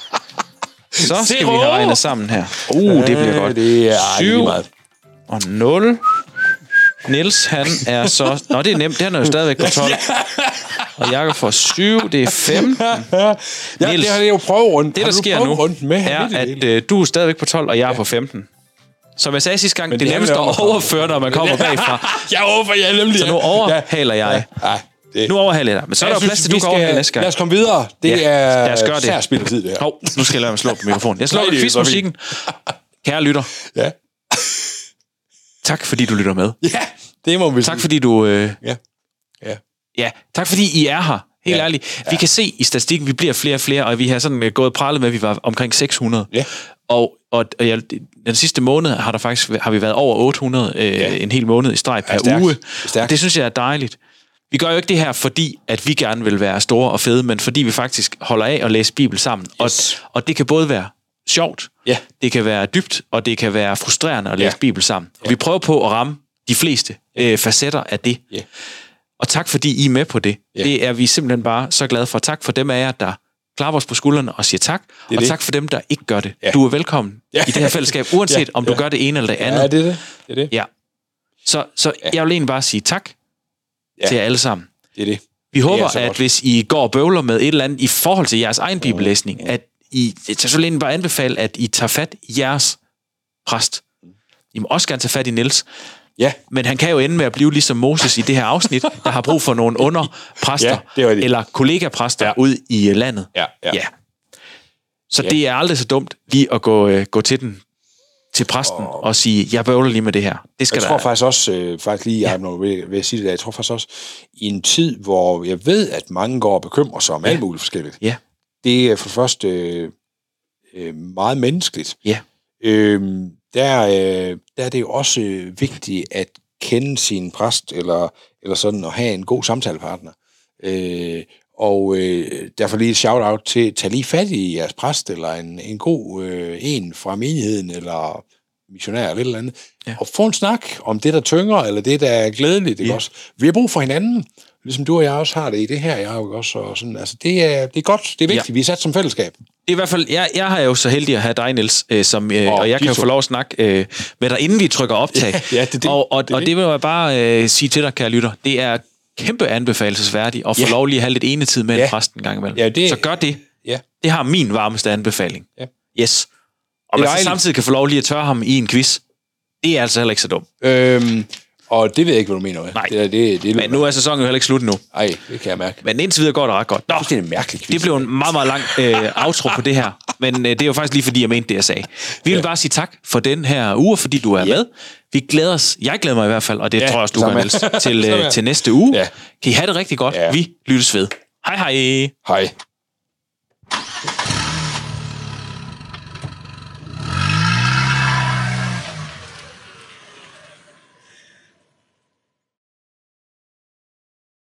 Så skal Zero. vi have regnet sammen her. Uh, det bliver godt. Det er ej, syv lige meget. og nul. Niels, han er så... Nå, det er nemt. Den er jo stadigvæk på tolv. Og Jakob får syv. Det er femten. Ja, Niels, det har jeg jo prøverundt. Det, der sker nu, med er, at øh, du er stadigvæk på tolv, og jeg er på femten. Som jeg sagde sidste gang, Men det er det nemmest handler at om at- overføre, når man kommer bagfra. Jeg overfor jer nemlig. Så nu overhaler jeg. Ja, det. Nu overhaler jeg dig. Men så er der jo Jeg plads synes, til, du vi kan overhale skal- næste gang. Lad os komme videre. Det Ja, er lad os gøre det. sær spild af tid, det her. Hov, nu skal jeg lade mig slå på mikrofonen. Jeg slår Nej, det er quizmusikken. Kære lytter, Ja. tak fordi du lytter med. Ja, det må vi Tak fordi du... Øh, Ja. Ja. ja, tak fordi I er her. Helt Ja. ærligt. Vi kan se i statistikken, vi bliver flere og flere, og vi har sådan øh, gået og pralet med, at vi var omkring seks hundrede. Ja. Og, og, og jeg, den sidste måned har der faktisk har vi været over otte hundrede øh, Ja. en hel måned i streg per stærkt. uge. Stærkt. Det synes jeg er dejligt. Vi gør jo ikke det her, fordi at vi gerne vil være store og fede, men fordi vi faktisk holder af at læse Bibel sammen. Yes. Og, og det kan både være sjovt, Ja. det kan være dybt, og det kan være frustrerende at læse Ja. Bibel sammen. Og vi prøver på at ramme de fleste øh, facetter af det. Ja. Og tak fordi I er med på det. Ja. Det er vi simpelthen bare så glade for. Tak for dem af jer, der klapper os på skuldrene og siger tak. Og det. tak for dem, der ikke gør det. Ja. Du er velkommen Ja. i det her fællesskab, uanset Ja. om du Ja. gør det ene eller det andet. Ja, det er det. Det er det. Ja. Så, så jeg vil egentlig bare sige tak Ja. til jer alle sammen. Det er det. Vi håber, så at godt. hvis I går og bøvler med et eller andet i forhold til jeres egen bibellæsning, at I, jeg vil egentlig bare anbefale, at I tager fat i jeres præst. I må også gerne tage fat i Niels. Ja. Men han kan jo ende med at blive ligesom Moses i det her afsnit, der har brug for nogle underpræster, Ja, det er rigtigt. eller kollegapræster Ja. ud i landet. Ja, ja. ja. Så Ja. det er aldrig så dumt lige at gå, øh, gå til den til præsten og, og sige, jeg bøvler lige med det her. Det skal Jeg der. tror faktisk også, øh, faktisk lige, jeg ja. vil, vil jeg sige det der, jeg tror faktisk også, i en tid, hvor jeg ved, at mange går og bekymrer sig om ja. alt muligt forskelligt. Ja. Det er for det første øh, øh, meget menneskeligt. Ja. Øh, der, øh, der er det jo også øh, vigtigt at kende sin præst, eller, eller sådan, og have en god samtalepartner. Øh, og øh, derfor lige et shout-out til, tag lige fat i jeres præst, eller en, en god øh, en fra menigheden, eller missionær eller et eller andet, ja. og få en snak om det, der tynger, eller det, der er glædeligt. Ikke ja. også? Vi har brug for hinanden, ligesom du og jeg også har det i det her. Jeg har jo også og sådan, altså det er, det er godt, det er vigtigt, ja. vi er sat som fællesskab. Det er i hvert fald, jeg, jeg har jo så heldig at have dig, Niels, øh, som, øh, og, og jeg kan jo få lov at snakke øh, med dig, inden vi trykker optag. ja, det, det, og, og, det, og det vil jeg bare øh, sige til dig, kære lytter, det er kæmpe anbefalesværdigt at få ja. lov lige at have lidt enetid med ja. en præst en gang imellem. Ja, det, så gør det. Ja. Det har min varmeste anbefaling. Ja. Yes. Og man så samtidig kan få lov lige at tørre ham i en quiz. Det er altså heller ikke så dumt. Øhm, og det ved jeg ikke, hvad du mener med. Nej, det, det, det, men nu er sæsonen jo heller ikke slut nu. Nej, det kan jeg mærke. Men indtil videre går det ret godt. Nå, det er en mærkelig quiz. Det blev en meget, meget lang øh, outro på det her. Men øh, det er jo faktisk lige fordi, jeg mente det, jeg sagde. Vi vil ja. bare sige tak for den her uge, fordi du er ja. med. Vi glæder os, jeg glæder mig i hvert fald, og det ja, tror jeg også, du gør, Niels, til, øh, til næste uge. Ja. Kan I have det rigtig godt. Ja. Vi lyttes ved. Hej hej. Hej.